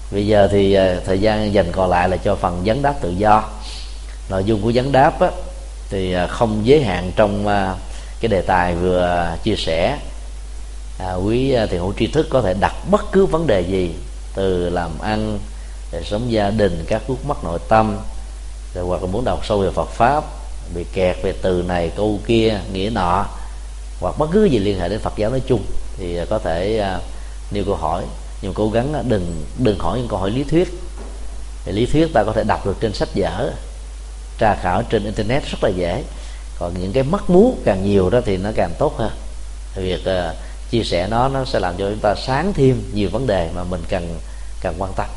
Bây giờ thì thời gian dành còn lại là cho phần vấn đáp tự do. Nội dung của vấn đáp á, thì không giới hạn trong cái đề tài vừa chia sẻ. Quý thiền hữu tri thức có thể đặt bất cứ vấn đề gì, từ làm ăn, đời sống gia đình, các khúc mắc nội tâm, rồi hoặc là muốn đọc sâu về Phật pháp, bị kẹt về từ này câu kia, nghĩa nọ, hoặc bất cứ gì liên hệ đến Phật giáo nói chung, thì có thể nêu câu hỏi. Nhưng cố gắng đừng hỏi những câu hỏi lý thuyết. Thì lý thuyết ta có thể đọc được trên sách vở, tra khảo trên internet rất là dễ. Còn những cái mắc mú càng nhiều đó thì nó càng tốt hơn. Việc chia sẻ nó sẽ làm cho chúng ta sáng thêm nhiều vấn đề mà mình cần quan tâm.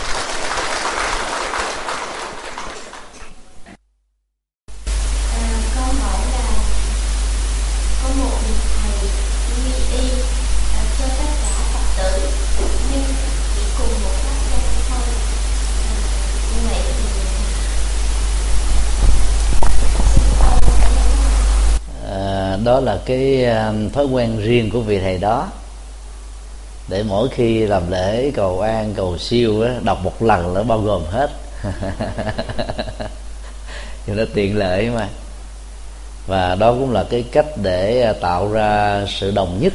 Câu hỏi là có một thầy quy y cho tất cả Phật tử, nhưng chỉ cùng một pháp danh thôi. Như vậy thì đó là cái thói quen riêng của vị thầy đó, để mỗi khi làm lễ cầu an cầu siêu á, đọc một lần nó bao gồm hết. thì nó tiện lợi mà. Và đó cũng là cái cách để tạo ra sự đồng nhất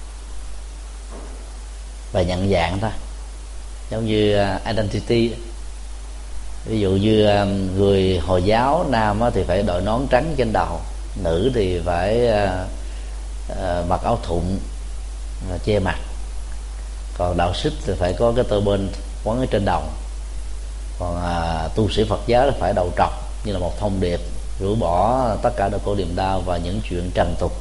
và nhận dạng thôi, giống như identity. Ví dụ như người Hồi giáo nam thì phải đội nón trắng trên đầu, nữ thì phải mặc áo thụng che mặt, còn đạo Sikh thì phải có cái turban quấn ở trên đầu, còn tu sĩ Phật giáo là phải đầu trọc, như là một thông điệp rũ bỏ tất cả đau khổ niềm đau và những chuyện trần tục.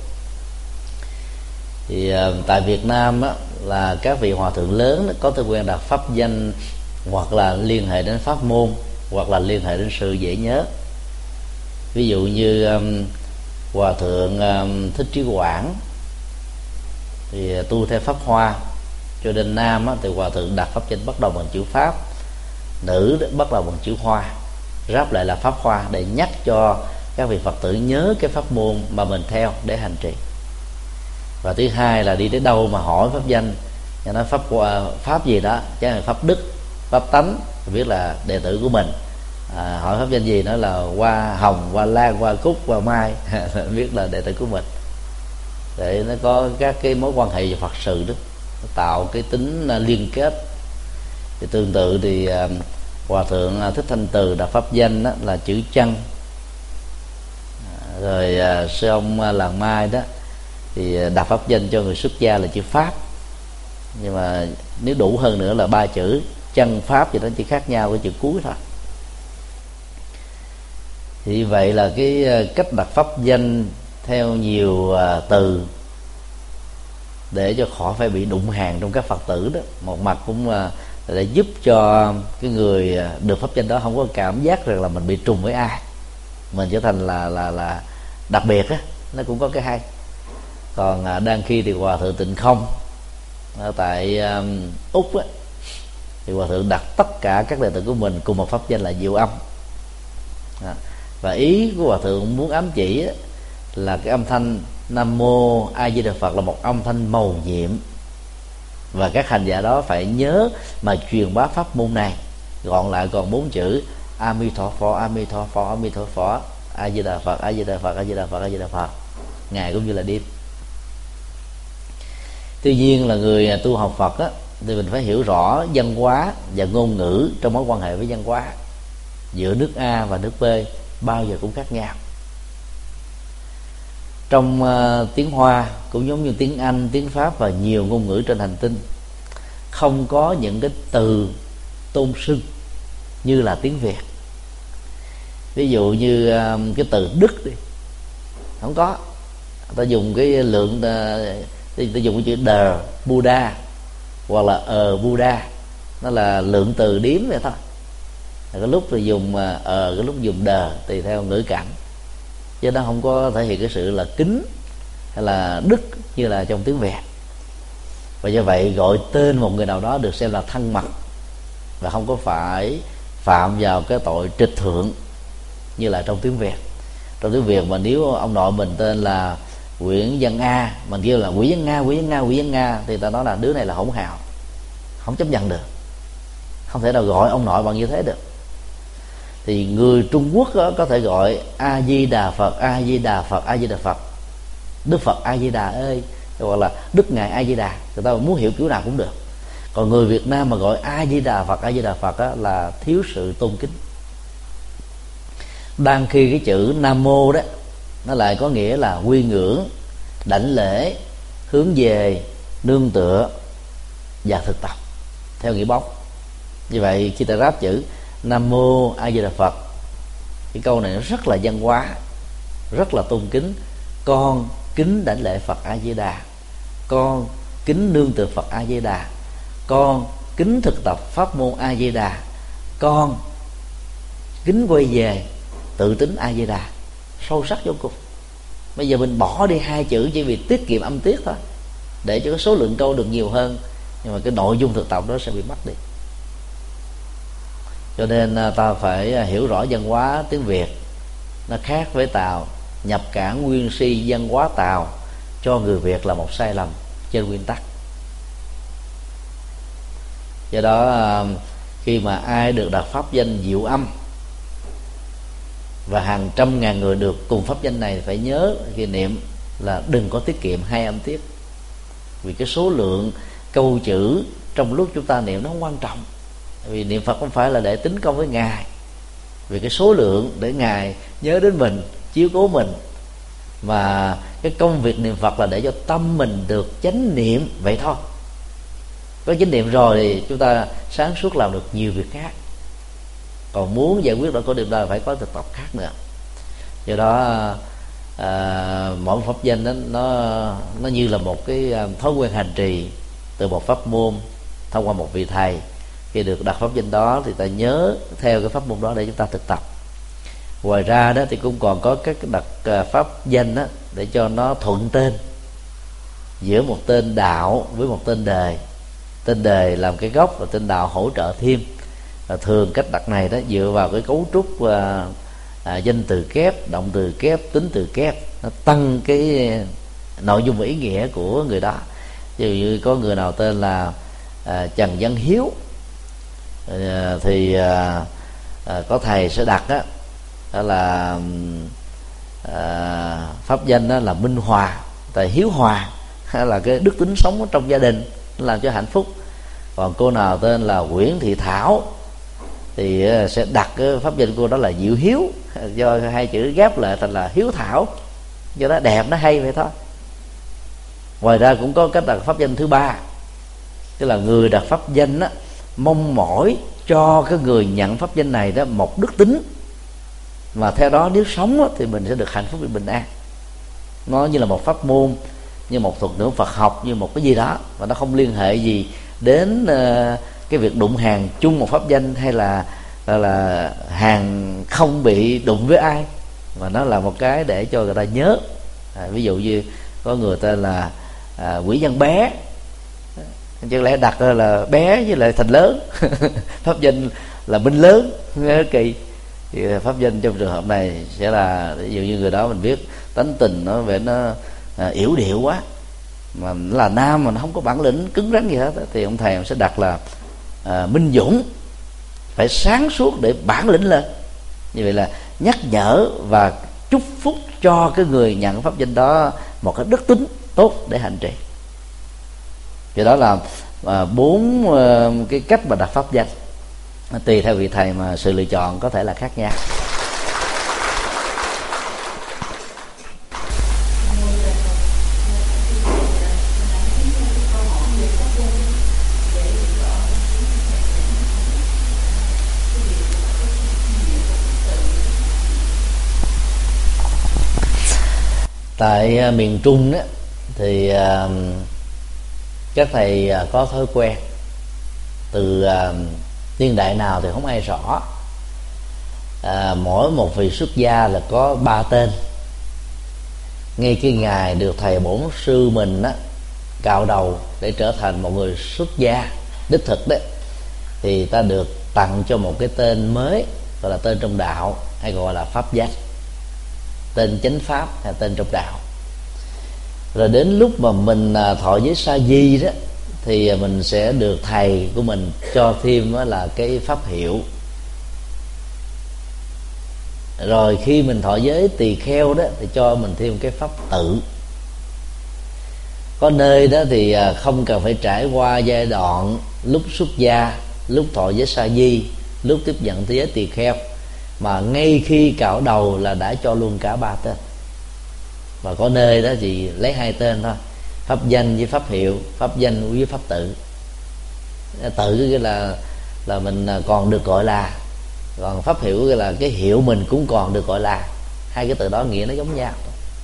Thì tại Việt Nam á, là các vị hòa thượng lớn có thói quen đặt pháp danh, hoặc là liên hệ đến pháp môn, hoặc là liên hệ đến sự dễ nhớ. Ví dụ như hòa thượng Thích Trí Quảng thì tu theo pháp Hoa, cho nên nam á, thì hòa thượng đặt pháp danh bắt đầu bằng chữ Pháp, nữ bắt đầu bằng chữ Hoa, ráp lại là pháp Hoa, để nhắc cho các vị Phật tử nhớ cái pháp môn mà mình theo để hành trì. Và thứ hai là đi tới đâu mà hỏi pháp danh, cho nó pháp gì đó, chẳng hạn pháp đức, pháp tánh, biết là đệ tử của mình. Hỏi pháp danh gì, nói là Hoa Hồng, Hoa Lan, Hoa Cúc, Hoa Mai, biết là đệ tử của mình, để nó có các cái mối quan hệ về Phật sự đó, nó tạo cái tính liên kết. Thì tương tự thì hòa thượng Thích Thanh Từ đặt pháp danh đó là chữ Chân. Rồi sư ông Làng Mai đó thì đặt pháp danh cho người xuất gia là chữ Pháp, nhưng mà nếu đủ hơn nữa là 3 chữ Chân Pháp, thì nó chỉ khác nhau cái chữ cuối thôi. Thì vậy là cái cách đặt pháp danh theo nhiều từ, để cho khỏi phải bị đụng hàng trong các Phật tử đó. Một mặt cũng để giúp cho cái người được pháp danh đó không có cảm giác rằng là mình bị trùng với ai, mình trở thành là đặc biệt á, nó cũng có cái hay. Còn đang khi thì hòa thượng Tịnh Không ở tại Úc á, thì hòa thượng đặt tất cả các đệ tử của mình cùng một pháp danh là Diệu Âm. Và ý của hòa thượng muốn ám chỉ á, là cái âm thanh Nam Mô A Di Đà Phật là một âm thanh mầu nhiệm, và các hành giả đó phải nhớ mà truyền bá pháp môn này. Gọn lại còn 4 chữ A Mi Tho Phật, A Mi Tho Phật, A Mi Tho Phật, A Di Đà Phật, A Di Đà Phật, A Di Đà Phật, A Di Đà Phật, ngày cũng như là đêm. Tuy nhiên là người tu học Phật á, thì mình phải hiểu rõ văn hóa và ngôn ngữ trong mối quan hệ với văn hóa giữa nước A và nước B bao giờ cũng khác nhau. Trong tiếng Hoa cũng giống như tiếng Anh, tiếng Pháp và nhiều ngôn ngữ trên hành tinh, không có những cái từ tôn xưng như là tiếng Việt. Ví dụ như cái từ Đức đi, không có. Ta dùng cái lượng, ta dùng cái chữ the Buddha hoặc là Buddha, nó là lượng từ điếm vậy thôi. Cái lúc thì dùng cái lúc dùng the tùy theo ngữ cảnh, chứ nó không có thể hiện cái sự là kính hay là đức như là trong tiếng Việt. Và do vậy gọi tên một người nào đó được xem là thân mật, và không có phải phạm vào cái tội trịch thượng như là trong tiếng Việt. Trong tiếng Việt mà nếu ông nội mình tên là Nguyễn Văn A, mình kêu là Nguyễn Văn Nga, Nguyễn Văn Nga, Nguyễn Văn Nga, thì ta nói là đứa này là hỗn hào, không chấp nhận được. không thể nào gọi ông nội bằng như thế được. Thì người Trung Quốc có thể gọi A Di Đà Phật, A Di Đà Phật, A Di Đà Phật, Đức Phật A Di Đà ơi, hoặc là Đức Ngài A Di Đà, người ta muốn hiểu kiểu nào cũng được. Còn người Việt Nam mà gọi A Di Đà Phật, A Di Đà Phật là thiếu sự tôn kính. Đang khi cái chữ Nam Mô đó nó lại có nghĩa là quy ngưỡng, đảnh lễ, hướng về, nương tựa và thực tập theo nghĩa bóng. Như vậy khi ta ráp chữ Nam Mô A Di Đà Phật, cái câu này nó rất là văn hóa, rất là tôn kính. Con kính đảnh lễ Phật A Di Đà, con kính nương tựa Phật A Di Đà, con kính thực tập pháp môn A Di Đà, con kính quay về tự tính A Di Đà. Sâu sắc vô cùng. Bây giờ mình bỏ đi hai chữ chỉ vì tiết kiệm âm tiết thôi, để cho cái số lượng câu được nhiều hơn, nhưng mà cái nội dung thực tập đó sẽ bị mất đi. Cho nên ta phải hiểu rõ văn hóa tiếng Việt nó khác với Tàu. Nhập cảng nguyên si văn hóa Tàu cho người Việt là một sai lầm trên nguyên tắc. Do đó khi mà ai được đặt pháp danh Diệu Âm và hàng trăm ngàn người được cùng pháp danh này, phải nhớ khi niệm là đừng có tiết kiệm hai âm tiết. Vì cái số lượng câu chữ trong lúc chúng ta niệm nó không quan trọng. Vì niệm Phật không phải là để tính công với Ngài, vì cái số lượng để Ngài nhớ đến mình, chiếu cố mình, mà cái công việc niệm Phật là để cho tâm mình được chánh niệm vậy thôi. Có chánh niệm rồi thì chúng ta sáng suốt làm được nhiều việc khác. Còn muốn giải quyết được có điểm đó là phải có thực tập khác nữa. Do đó mỗi pháp danh đó, nó như là một cái thói quen hành trì từ một pháp môn thông qua một vị thầy. Khi được đặt pháp danh đó thì ta nhớ theo cái pháp môn đó để chúng ta thực tập. Ngoài ra đó thì cũng còn có các đặt pháp danh đó để cho nó thuận tên giữa một tên đạo với một tên đề. Tên đề làm cái gốc và tên đạo hỗ trợ thêm. Và thường cách đặt này đó dựa vào cái cấu trúc danh từ kép, động từ kép, tính từ kép, nó tăng cái nội dung và ý nghĩa của người đó. Ví dụ như có người nào tên là Trần Văn Hiếu thì có thầy sẽ đặt đó là pháp danh đó là Minh Hòa, tại hiếu hòa hay là cái đức tính sống trong gia đình làm cho hạnh phúc. Còn cô nào tên là Nguyễn Thị Thảo thì sẽ đặt cái pháp danh cô đó là Diệu Hiếu, do hai chữ ghép lại thành là Hiếu Thảo, do đó đẹp, nó hay vậy thôi. Ngoài ra cũng có cách đặt pháp danh thứ ba, tức là người đặt pháp danh á, mong mỏi cho cái người nhận pháp danh này đó một đức tính mà theo đó nếu sống á, thì mình sẽ được hạnh phúc và bình an. Nó như là một pháp môn, như một thuật ngữ Phật học, như một cái gì đó, và nó không liên hệ gì đến cái việc đụng hàng chung một pháp danh, hay là hàng không bị đụng với ai, mà nó là một cái để cho người ta nhớ. Ví dụ như có người tên là Quỷ Văn Bé, chứ lẽ đặt là bé với lại thành lớn pháp danh là Minh Lớn, nghe kỳ. Thì pháp danh trong trường hợp này sẽ là ví dụ như người đó mình biết tánh tình nó về nó yểu điệu quá, mà nó là nam mà nó không có bản lĩnh cứng rắn gì hết, thì ông thầy sẽ đặt là Minh Dũng, phải sáng suốt để bản lĩnh lên. Như vậy là nhắc nhở và chúc phúc cho cái người nhận pháp danh đó một cái đức tính tốt để hành trì. Vì đó là 4 cái cách mà đặt pháp danh, tùy theo vị thầy mà sự lựa chọn có thể là khác nhau. Tại miền Trung đó, thì các thầy có thói quen từ niên đại nào thì không ai rõ, mỗi một vị xuất gia là có 3 tên. Ngay cái ngày được thầy bổn sư mình cạo đầu để trở thành một người xuất gia đích thực đấy, thì ta được tặng cho một cái tên mới, gọi là tên trong đạo, hay gọi là pháp danh, tên chánh pháp hay tên trong đạo. Rồi đến lúc mà mình thọ giới sa di đó, thì mình sẽ được thầy của mình cho thêm là cái pháp hiệu. Rồi khi mình thọ giới tỳ kheo đó thì cho mình thêm cái pháp tự. Có nơi đó thì không cần phải trải qua giai đoạn lúc xuất gia, lúc thọ giới sa di, lúc tiếp nhận thế giới tỳ kheo, mà ngay khi cạo đầu là đã cho luôn cả ba tên. Và có nơi đó thì lấy hai tên thôi, pháp danh với pháp hiệu, pháp danh với pháp tự. Tự cái là mình còn được gọi là, còn pháp hiệu là cái hiệu mình cũng còn được gọi là. Hai cái từ đó nghĩa nó giống nhau.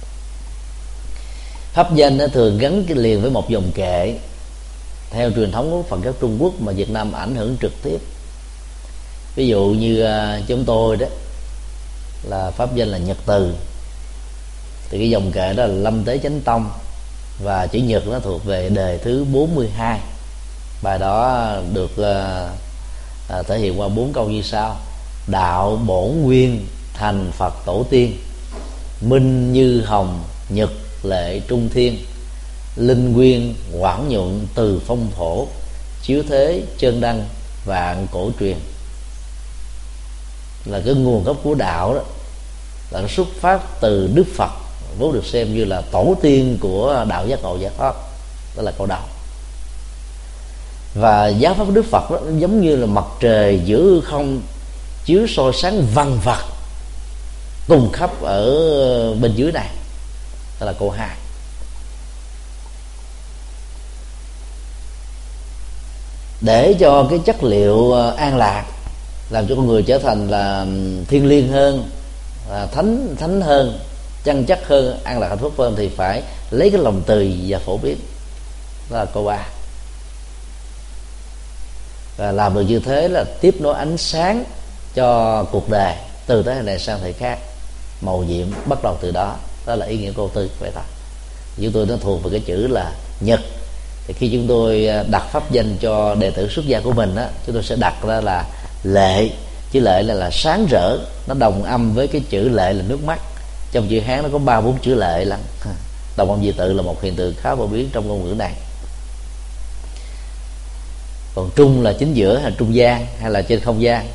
Pháp danh nó thường gắn cái liền với một dòng kệ theo truyền thống của Phật giáo Trung Quốc mà Việt Nam ảnh hưởng trực tiếp. Ví dụ như chúng tôi đó là pháp danh là Nhật Từ, thì cái dòng kệ đó là Lâm Tế Chánh Tông, và chữ Nhật nó thuộc về đề thứ 42. Bài đó được thể hiện qua 4 câu như sau: đạo bổn nguyên thành Phật tổ tiên, minh như hồng nhật lệ trung thiên, linh nguyên quảng nhuận từ phong phổ, chiếu thế chân đăng vạn cổ truyền. Là cái nguồn gốc của đạo đó là nó xuất phát từ Đức Phật, vốn được xem như là tổ tiên của đạo giác ngộ giải thoát. Đó là câu đầu. Và giáo pháp của Đức Phật đó, nó giống như là mặt trời giữa hư không chiếu soi sáng vằng vặc cùng khắp ở bên dưới này. Đó là câu 2. Để cho cái chất liệu an lạc, làm cho con người trở thành là thiêng liêng hơn, thánh hơn, chân chất hơn, an lạc hạnh phúc hơn, thì phải lấy cái lòng từ và phổ biến. Đó là câu 3. Và làm được như thế là tiếp nối ánh sáng cho cuộc đời từ thế hệ này sang thời khác, màu nhiệm bắt đầu từ đó. Đó là ý nghĩa câu tư vậy thôi. Chúng tôi nó thuộc về cái chữ là Nhật. Thì khi chúng tôi đặt pháp danh cho đệ tử xuất gia của mình á, chúng tôi sẽ đặt ra là Lệ. Chữ Lệ là sáng rỡ, nó đồng âm với cái chữ Lệ là nước mắt. Trong chữ Hán nó có 3-4 chữ Lệ lắm. Đồng âm dị tự là một hiện tượng khá phổ biến trong ngôn ngữ này. Còn Trung là chính giữa, hay trung gian, hay là trên không gian.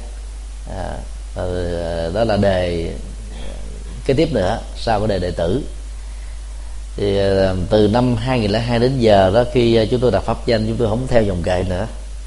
Đó là đề kế tiếp nữa sau cái đề đệ tử. Thì từ năm 2002 đến giờ đó, khi chúng tôi đặt pháp danh, chúng tôi không theo dòng kệ nữa.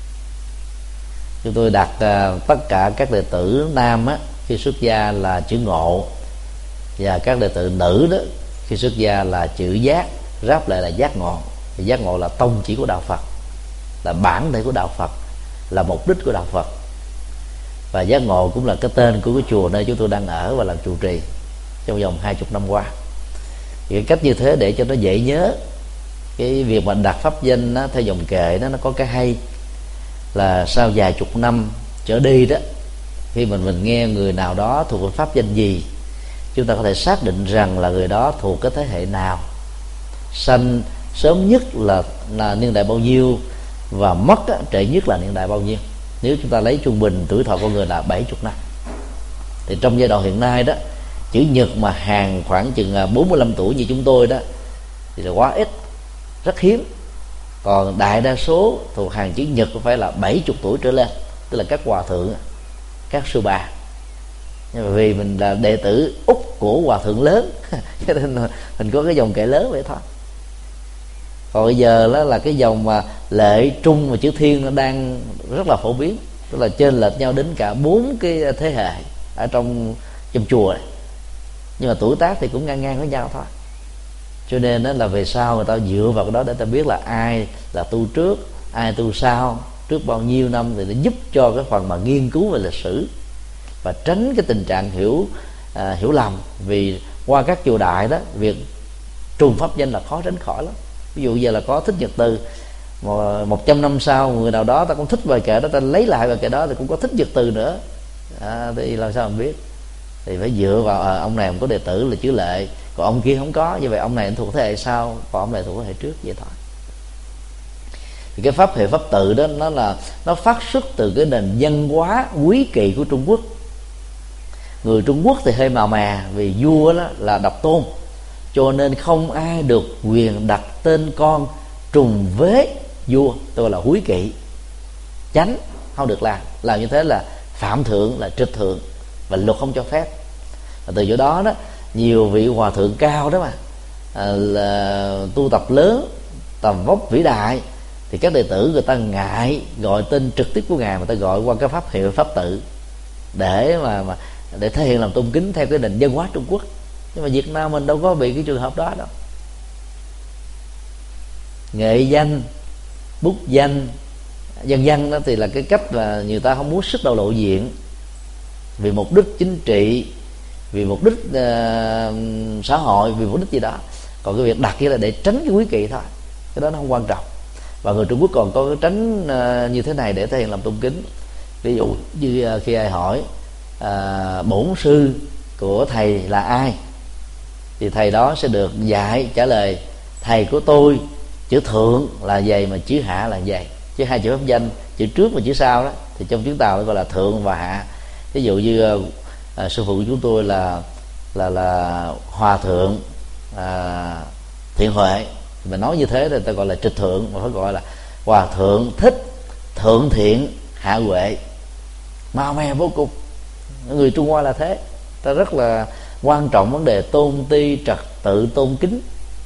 Chúng tôi đặt tất cả các đệ tử nam á, khi xuất gia là chữ Ngộ, và các đệ tử nữ đó khi xuất gia là chữ Giác, ráp lại là Giác Ngộ. Thì Giác Ngộ là tông chỉ của đạo Phật, là bản thể của đạo Phật, là mục đích của đạo Phật. Và Giác Ngộ cũng là cái tên của cái chùa nơi chúng tôi đang ở và làm trụ trì trong vòng 20 năm qua. Thì cái cách như thế để cho nó dễ nhớ. Cái việc mà đặt pháp danh đó, theo dòng kệ đó, nó có cái hay là sau vài chục năm trở đi đó, khi mình nghe người nào đó thuộc pháp danh gì, chúng ta có thể xác định rằng là người đó thuộc cái thế hệ nào, sanh sớm nhất là niên đại bao nhiêu, và mất trễ nhất là niên đại bao nhiêu. Nếu chúng ta lấy trung bình tuổi thọ con người là 70 năm, thì trong giai đoạn hiện nay đó, chữ Nhật mà hàng khoảng chừng 45 tuổi như chúng tôi đó thì là quá ít, rất hiếm. Còn đại đa số thuộc hàng chữ Nhật phải là 70 tuổi trở lên, tức là các hòa thượng, các sư bà. Nhưng mà vì mình là đệ tử út của hòa thượng lớn cho nên mình có cái dòng kệ lớn vậy thôi. Còn bây giờ đó là cái dòng mà Lệ, Trung và chữ Thiên nó đang rất là phổ biến, tức là chênh lệch nhau đến cả 4 cái thế hệ ở trong chùa này. Nhưng mà tuổi tác thì cũng ngang ngang với nhau thôi. Cho nên đó là về sau người ta dựa vào cái đó để ta biết là ai là tu trước, ai tu sau, trước bao nhiêu năm, thì nó giúp cho cái phần mà nghiên cứu về lịch sử và tránh cái tình trạng hiểu lầm. Vì qua các chùa đại đó, việc trùng pháp danh là khó tránh khỏi lắm. Ví dụ giờ là có Thích Nhật Từ, 100 năm sau người nào đó ta cũng thích bài kệ đó, ta lấy lại bài kệ đó thì cũng có Thích Nhật Từ nữa. Thì làm sao mình biết? Thì phải dựa vào ông này có đệ tử là chữ Lệ, còn ông kia không có, như vậy ông này thuộc thế hệ sau, còn ông này thuộc thế hệ trước, vậy thôi. Thì cái pháp hệ pháp tự đó nó phát xuất từ cái nền văn hóa quý kỵ của Trung Quốc. Người Trung Quốc thì hơi màu mà, vì vua đó là độc tôn, cho nên không ai được quyền đặt tên con trùng vế vua, tôi gọi là húi kỵ, chánh, không được làm như thế là phạm thượng, là trịch thượng, và luật không cho phép. Và từ chỗ đó đó, nhiều vị hòa thượng cao đó mà là tu tập lớn, tầm vóc vĩ đại, thì các đệ tử người ta ngại gọi tên trực tiếp của ngài, mà ta gọi qua cái pháp hiệu, pháp tự, để để thể hiện lòng tôn kính theo cái nền văn hóa Trung Quốc. Nhưng mà Việt Nam mình đâu có bị cái trường hợp đó đâu. Nghệ danh, bút danh, dân dân đó thì là cái cách là người ta không muốn sức đầu lộ diện, vì mục đích chính trị, vì mục đích xã hội, vì mục đích gì đó. Còn cái việc đặt kia là để tránh cái quý kỵ thôi, cái đó nó không quan trọng. Và người Trung Quốc còn có cái tránh như thế này để thể hiện lòng tôn kính. Ví dụ như khi ai hỏi bổn sư của thầy là ai, thì thầy đó sẽ được dạy trả lời: thầy của tôi chữ thượng là vậy, mà chữ hạ là vậy. Chứ hai chữ pháp danh, chữ trước và chữ sau đó, thì trong tiếng Tàu nó gọi là thượng và hạ. Ví dụ như sư phụ của chúng tôi là hòa thượng Thiện Huệ, mình nói như thế thì ta gọi là trịch thượng, mà phải gọi là hòa thượng Thích Thượng Thiện Hạ Huệ, mau me vô cùng. Người Trung Hoa là thế, ta rất là quan trọng vấn đề tôn ti trật tự tôn kính.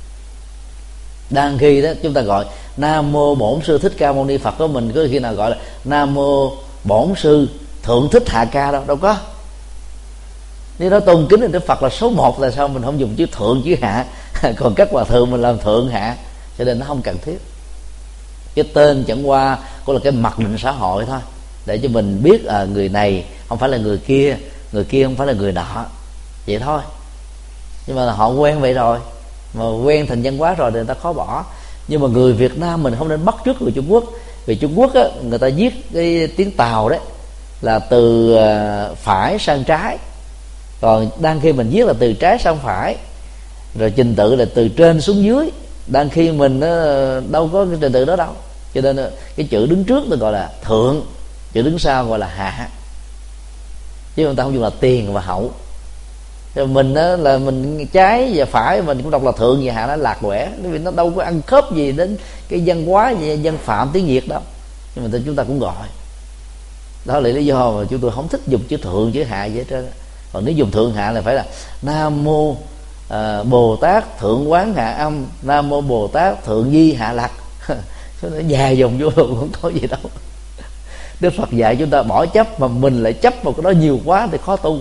Đang khi đó chúng ta gọi Nam Mô Bổn Sư Thích Ca Mâu Ni Phật, của mình có khi nào gọi là Nam Mô Bổn Sư Thượng Thích Hạ Ca đâu, đâu có. Nếu đó tôn kính thì Đức Phật là số 1, là sao mình không dùng chữ thượng chữ hạ? Còn các hòa thượng mình làm thượng hạ, cho nên nó không cần thiết. Cái tên chẳng qua cũng là cái mặc định xã hội thôi, để cho mình biết người này không phải là người kia không phải là người nọ, vậy thôi. Nhưng mà họ quen vậy rồi, mà quen thành văn hóa rồi thì người ta khó bỏ. Nhưng mà người Việt Nam mình không nên bắt chước người Trung Quốc, vì Trung Quốc á, người ta viết cái tiếng Tàu đấy là từ phải sang trái, còn đang khi mình viết là từ trái sang phải, rồi trình tự là từ trên xuống dưới. Đang khi mình đâu có cái trình tự đó đâu, cho nên cái chữ đứng trước tôi gọi là thượng, chữ đứng sau gọi là hạ, chứ người ta không dùng là tiền và hậu. Rồi mình là mình trái và phải, mình cũng đọc là thượng và hạ, nó lạc quẻ, vì nó đâu có ăn khớp gì đến cái văn hóa văn phạm tiếng Việt đâu, nhưng mà chúng ta cũng gọi. Đó là lý do mà chúng tôi không thích dùng chữ thượng chữ hạ vậy trơn. Còn nếu dùng thượng hạ là phải là Nam Mô Bồ Tát Thượng Quán Hạ Âm, Nam Mô Bồ Tát Thượng Di Hạ Lạc. Nó dài dòng vô luôn, không có gì đâu. Đức Phật dạy chúng ta bỏ chấp, mà mình lại chấp vào cái đó nhiều quá thì khó tu.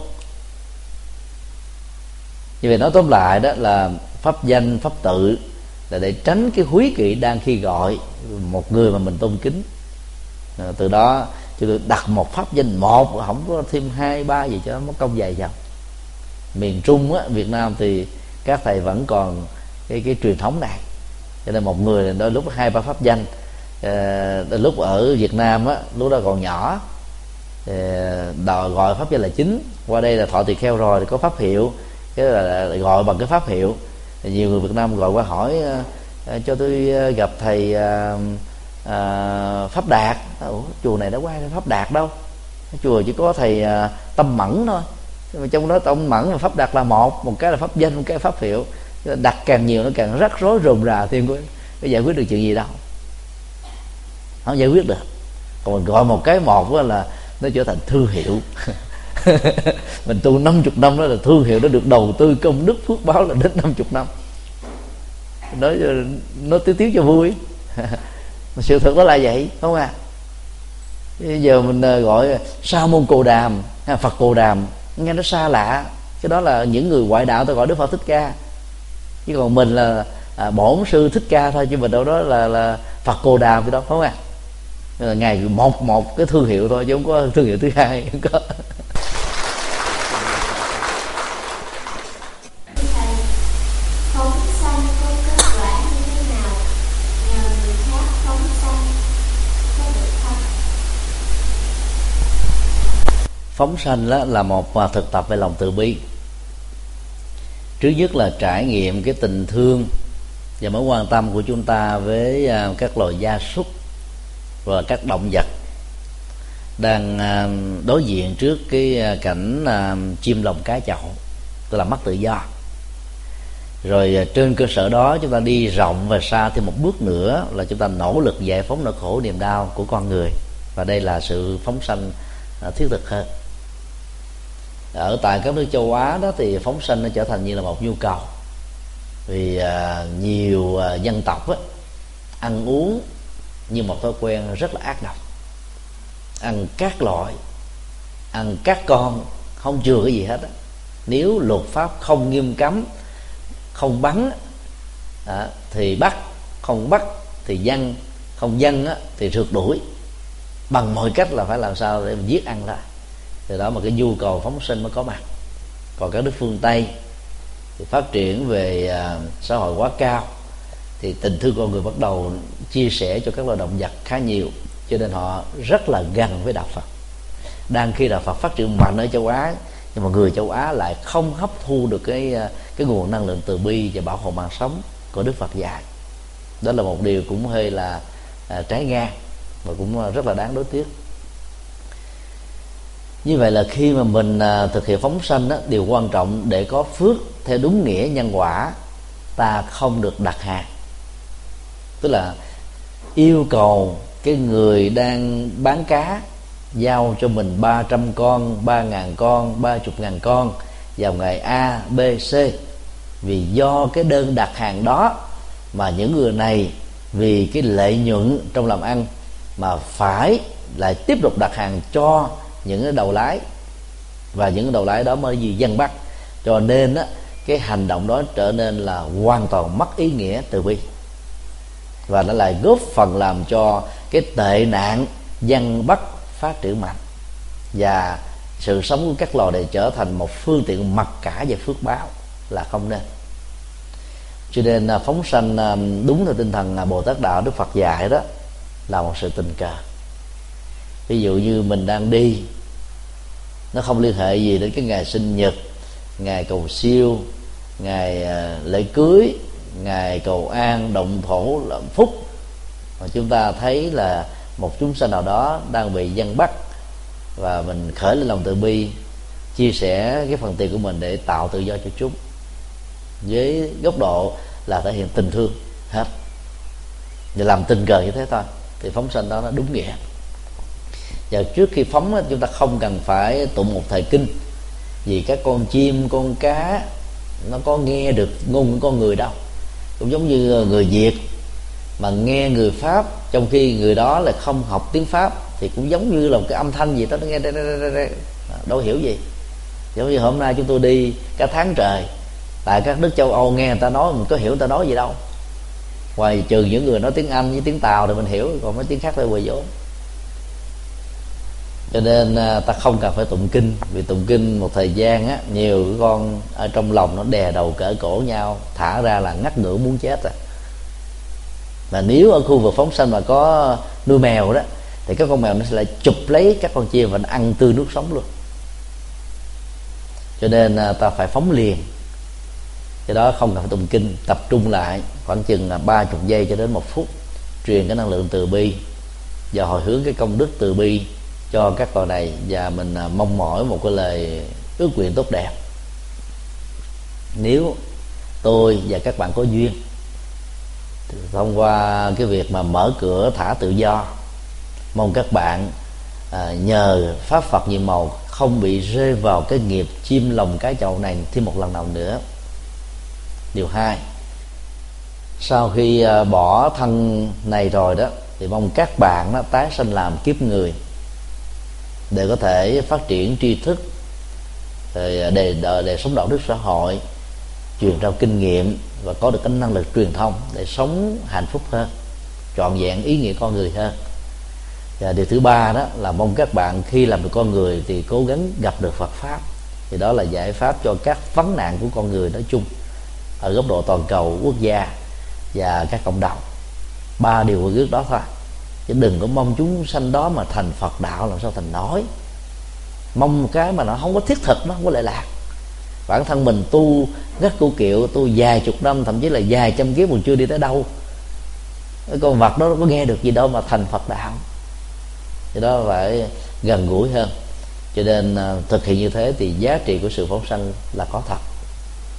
Như vậy nói tóm lại đó là pháp danh, pháp tự là để tránh cái húy kỵ đang khi gọi một người mà mình tôn kính. Từ đó chúng tôi đặt một pháp danh một, không có thêm 2, 3 gì cho nó mất công dài dòng. Miền Trung á, Việt Nam thì các thầy vẫn còn cái truyền thống này, cho nên một người đôi lúc 2, 3 pháp danh. Đôi lúc ở Việt Nam á, lúc đó còn nhỏ gọi pháp danh là chính. Qua đây là thọ tỳ kheo rồi thì có pháp hiệu, cái là gọi bằng cái pháp hiệu. Thì nhiều người Việt Nam gọi qua hỏi cho tôi gặp thầy Pháp Đạt. Ủa, chùa này đã qua Pháp Đạt đâu, chùa chỉ có thầy Tâm Mẫn thôi, nhưng mà trong đó Tâm Mẫn và Pháp Đạt là một cái là pháp danh, một cái là pháp hiệu. Đặt càng nhiều nó càng rắc rối rườm rà thêm, có giải quyết được chuyện gì đâu, không giải quyết được. Còn mình gọi một cái một là nó trở thành thương hiệu. Mình tu 50 năm đó là thương hiệu, nó được đầu tư công đức phước báo là đến 50 năm. Nó tiếu cho vui. Sự thật đó là vậy, không à? Bây giờ mình gọi Sa Môn Cồ Đàm hay Phật Cồ Đàm nghe nó xa lạ. Cái đó là những người ngoại đạo ta gọi Đức Phật Thích Ca, chứ còn mình là Bổn Sư Thích Ca thôi, chứ mình đâu đó là Phật Cồ Đàm gì đâu, không à? Ngày một cái thương hiệu thôi, chứ không có thương hiệu thứ hai, không có. Phóng sanh đó là một thực tập về lòng từ bi. Trước nhất là trải nghiệm cái tình thương và mối quan tâm của chúng ta với các loài gia súc và các động vật đang đối diện trước cái cảnh chim lồng cá chậu, tức là mất tự do. Rồi trên cơ sở đó chúng ta đi rộng và xa thêm một bước nữa là chúng ta nỗ lực giải phóng nỗi khổ niềm đau của con người, và đây là sự phóng sanh thiết thực hơn. Ở tại các nước châu Á đó thì phóng sanh nó trở thành như là một nhu cầu, vì nhiều dân tộc á, ăn uống như một thói quen rất là ác độc, ăn các loại, ăn các con, không chừa cái gì hết á. Nếu luật pháp không nghiêm cấm, không bắn thì bắt, không bắt thì dân, không dân thì rượt đuổi, bằng mọi cách là phải làm sao để mình giết ăn ra. Từ đó mà cái nhu cầu phóng sinh mới có mặt. Còn các nước phương Tây thì phát triển về xã hội quá cao, thì tình thương con người bắt đầu chia sẻ cho các loài động vật khá nhiều, cho nên họ rất là gần với đạo Phật. Đang khi đạo Phật phát triển mạnh ở châu Á, nhưng mà người châu Á lại không hấp thu được cái nguồn năng lượng từ bi và bảo hộ mạng sống của Đức Phật dạy. Đó là một điều cũng hơi là trái ngang và cũng rất là đáng đối tiếc. Như vậy là khi mà mình thực hiện phóng sanh đó, điều quan trọng để có phước theo đúng nghĩa nhân quả, ta không được đặt hàng. Tức là yêu cầu cái người đang bán cá giao cho mình 300 con, 3.000 con, 30.000 con vào ngày A, B, C. Vì do cái đơn đặt hàng đó mà những người này vì cái lợi nhuận trong làm ăn mà phải lại tiếp tục đặt hàng cho những cái đầu lái, và những cái đầu lái đó mới gì dân bắt. Cho nên á, cái hành động đó trở nên là hoàn toàn mất ý nghĩa từ bi, và nó lại góp phần làm cho cái tệ nạn dân bắt phát triển mạnh, và sự sống của các loài này trở thành một phương tiện mặc cả về phước báo, là không nên. Cho nên phóng sanh đúng theo tinh thần Bồ Tát đạo Đức Phật dạy đó là một sự tình cờ. Ví dụ như mình đang đi, nó không liên hệ gì đến cái ngày sinh nhật, ngày cầu siêu, ngày lễ cưới, ngày cầu an, động thổ, làm phúc, mà chúng ta thấy là một chúng sanh nào đó đang bị dân bắt, và mình khởi lên lòng từ bi, chia sẻ cái phần tiền của mình để tạo tự do cho chúng, với góc độ là thể hiện tình thương hết, để làm tình cờ như thế thôi, thì phóng sanh đó nó đúng nghĩa. Và trước khi phóng chúng ta không cần phải tụng một thời kinh, vì các con chim, con cá nó có nghe được ngôn của con người đâu. Cũng giống như người Việt mà nghe người Pháp trong khi người đó là không học tiếng Pháp, thì cũng giống như là một cái âm thanh gì đó, nó nghe đâu hiểu gì. Giống như hôm nay chúng tôi đi cả tháng trời tại các nước châu Âu, nghe người ta nói mình có hiểu người ta nói gì đâu, ngoài trừ những người nói tiếng Anh với tiếng Tàu thì mình hiểu, còn mấy tiếng khác phải quỳ vốn. Cho nên ta không cần phải tụng kinh, vì tụng kinh một thời gian á, nhiều cái con ở trong lòng nó đè đầu cỡ cổ nhau, thả ra là ngắt ngưỡng muốn chết rồi. Mà nếu ở khu vực phóng sanh mà có nuôi mèo đó, thì các con mèo nó sẽ lại chụp lấy các con chim và nó ăn tươi nuốt sống luôn. Cho nên ta phải phóng liền. Cái đó không cần phải tụng kinh, tập trung lại khoảng chừng 30 giây cho đến 1 phút, truyền cái năng lượng từ bi và hồi hướng cái công đức từ bi cho các con này, và mình mong mỏi một cái lời ước nguyện tốt đẹp. Nếu tôi và các bạn có duyên, thì thông qua cái việc mà mở cửa thả tự do, mong các bạn nhờ pháp Phật nhiệm màu không bị rơi vào cái nghiệp chim lồng cái chậu này thêm một lần nào nữa. Điều 2, sau khi bỏ thân này rồi đó, thì mong các bạn đó tái sanh làm kiếp người để có thể phát triển tri thức, để sống đạo đức xã hội, truyền trao kinh nghiệm và có được cái năng lực truyền thông để sống hạnh phúc hơn, trọn vẹn ý nghĩa con người hơn. Và điều thứ 3 đó là mong các bạn khi làm được con người thì cố gắng gặp được Phật pháp, thì đó là giải pháp cho các vấn nạn của con người nói chung ở góc độ toàn cầu, quốc gia và các cộng đồng. 3 điều ước đó thôi, chứ đừng có mong chúng sanh đó mà thành Phật đạo, làm sao thành nói. Mong một cái mà nó không có thiết thực, nó không có lệ lạc. Bản thân mình tu rất cưu kiệu, tu vài chục năm, thậm chí là vài trăm kiếp còn chưa đi tới đâu. Cái con vật đó nó có nghe được gì đâu mà thành Phật đạo. Thì đó phải gần gũi hơn. Cho nên thực hiện như thế thì giá trị của sự phóng sanh là có thật.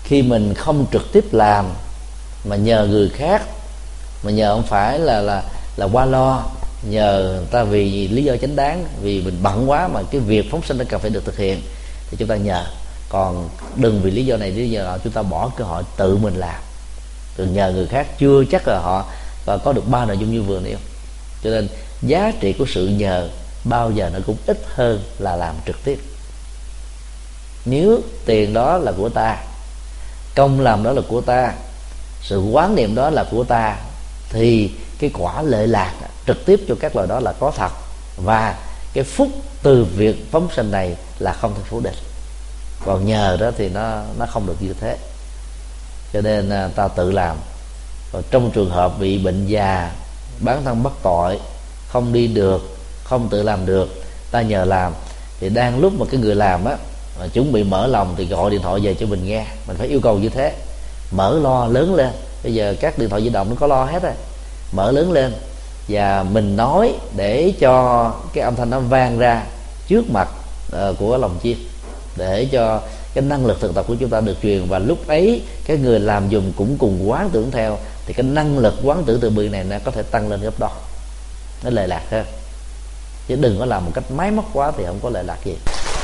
khi mình không trực tiếp làm mà nhờ người khác, mà nhờ không phải là qua lo, nhờ người ta vì lý do chính đáng, vì mình bận quá mà cái việc phóng sinh nó cần phải được thực hiện, thì chúng ta nhờ. Còn đừng vì lý do này lý do nào chúng ta bỏ cơ hội tự mình làm. Từ nhờ người khác chưa chắc là họ và có được 3 nội dung như vừa nêu. Cho nên giá trị của sự nhờ bao giờ nó cũng ít hơn là làm trực tiếp. Nếu tiền đó là của ta, công làm đó là của ta, sự quán niệm đó là của ta, thì cái quả lợi lạc trực tiếp cho các loài đó là có thật, và cái phúc từ việc phóng sinh này là không thể phủ định. Còn nhờ đó thì nó không được như thế. Cho nên ta tự làm. Còn trong trường hợp bị bệnh già, bán thân bất tội, không đi được, không tự làm được, ta nhờ làm, thì đang lúc mà cái người làm á chuẩn bị mở lòng thì gọi điện thoại về cho mình nghe. Mình phải yêu cầu như thế, mở lo lớn lên. Bây giờ các điện thoại di động nó có lo hết rồi, mở lớn lên và mình nói để cho cái âm thanh nó vang ra trước mặt của lòng chim, để cho cái năng lực thực tập của chúng ta được truyền. Và lúc ấy cái người làm dùng cũng cùng quán tưởng theo, thì cái năng lực quán tưởng từ bi này nó có thể tăng lên gấp đôi, nó lệ lạc hơn. Chứ đừng có làm một cách máy móc quá thì không có lệ lạc gì.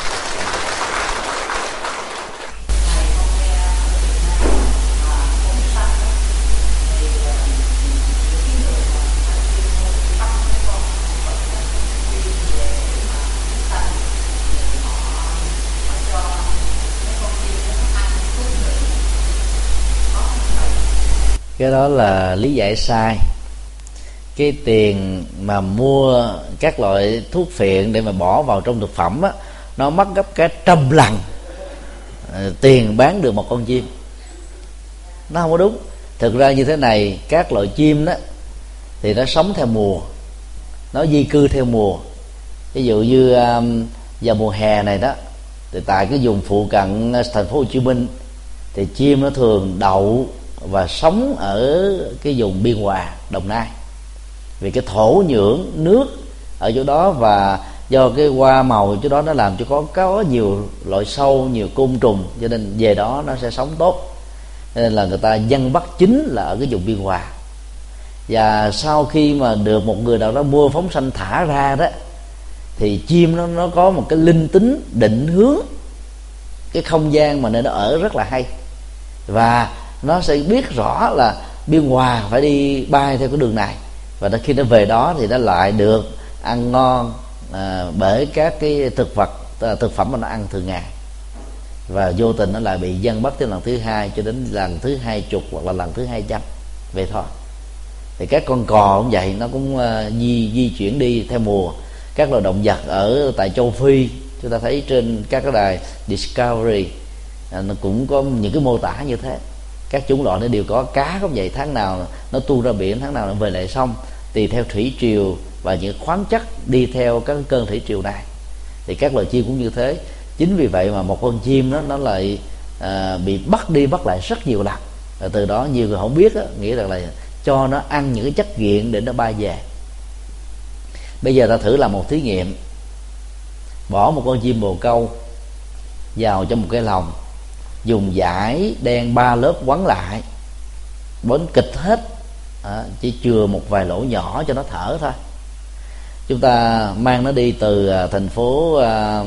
Cái đó là lý giải sai. Cái tiền mà mua các loại thuốc phiện để mà bỏ vào trong thực phẩm á, nó mất gấp cả 100 lần tiền bán được một con chim. Nó không có đúng. Thực ra như thế này, các loại chim đó thì nó sống theo mùa, nó di cư theo mùa. Ví dụ như vào mùa hè này đó, thì tại cái vùng phụ cận thành phố Hồ Chí Minh thì chim nó thường đậu và sống ở cái vùng Biên Hòa, Đồng Nai. Vì cái thổ nhưỡng nước ở chỗ đó, và do cái hoa màu chỗ đó nó làm cho có nhiều loại sâu, nhiều côn trùng, cho nên về đó nó sẽ sống tốt. Nên là người ta dân bắt chính là ở cái vùng Biên Hòa. Và sau khi mà được một người nào đó mua phóng sanh thả ra đó, thì chim nó có một cái linh tính định hướng cái không gian mà nơi nó ở rất là hay, và nó sẽ biết rõ là Biên Hòa phải đi bay theo cái đường này, và khi nó về đó thì nó lại được ăn ngon bởi các cái thực phẩm mà nó ăn thường ngày, và vô tình nó lại bị dân bắt tới lần thứ hai, cho đến lần thứ 20 hoặc là lần thứ 200 vậy thôi. Thì các con cò cũng vậy, nó cũng di chuyển đi theo mùa. Các loài động vật ở tại châu Phi, chúng ta thấy trên các cái đài Discovery nó cũng có những cái mô tả như thế. Các chủng loại nó đều có. Cá cũng vậy, tháng nào nó tuôn ra biển, tháng nào nó về lại sông, tùy theo thủy triều và những khoáng chất đi theo các cơn thủy triều này. Thì các loài chim cũng như thế. Chính vì vậy mà một con chim đó, nó lại bị bắt đi bắt lại rất nhiều lần. Và từ đó nhiều người không biết đó, nghĩ rằng là cho nó ăn những cái chất nghiện để nó bay về. Bây giờ ta thử làm một thí nghiệm. Bỏ một con chim bồ câu vào trong một cái lồng, dùng vải đen 3 lớp quấn lại, bón kịch hết, chỉ chừa một vài lỗ nhỏ cho nó thở thôi. Chúng ta mang nó đi từ thành phố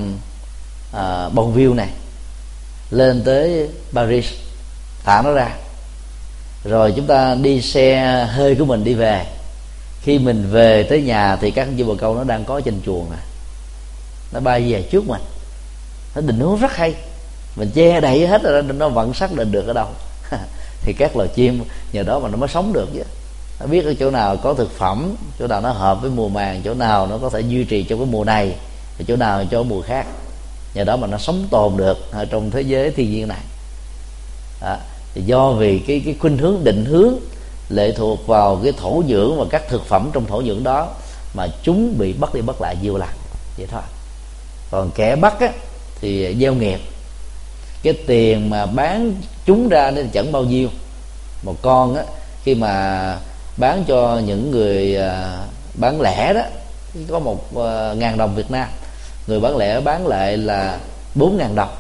Bonneville này lên tới Paris, thả nó ra, rồi chúng ta đi xe hơi của mình đi về. Khi mình về tới nhà thì các con chim bồ câu nó đang có trên chuồng, nó bay về trước mình, nó định hướng rất hay, mình che đậy hết rồi nó vẫn xác định được ở đâu. Thì các loài chim nhờ đó mà nó mới sống được chứ. Nó biết ở chỗ nào có thực phẩm, chỗ nào nó hợp với mùa màng, chỗ nào nó có thể duy trì trong cái mùa này, chỗ nào cho mùa khác. Nhờ đó mà nó sống tồn được trong thế giới thiên nhiên này. Thì do vì cái khuynh hướng định hướng lệ thuộc vào cái thổ nhưỡng và các thực phẩm trong thổ nhưỡng đó, mà chúng bị bắt đi bắt lại nhiều lần vậy thôi. Còn kẻ bắt á, thì gieo nghiệp. Cái tiền mà bán chúng ra nên chẳng bao nhiêu. Một con á, khi mà bán cho những người bán lẻ đó, có 1.000 đồng Việt Nam, người bán lẻ bán lại là 4.000 đồng,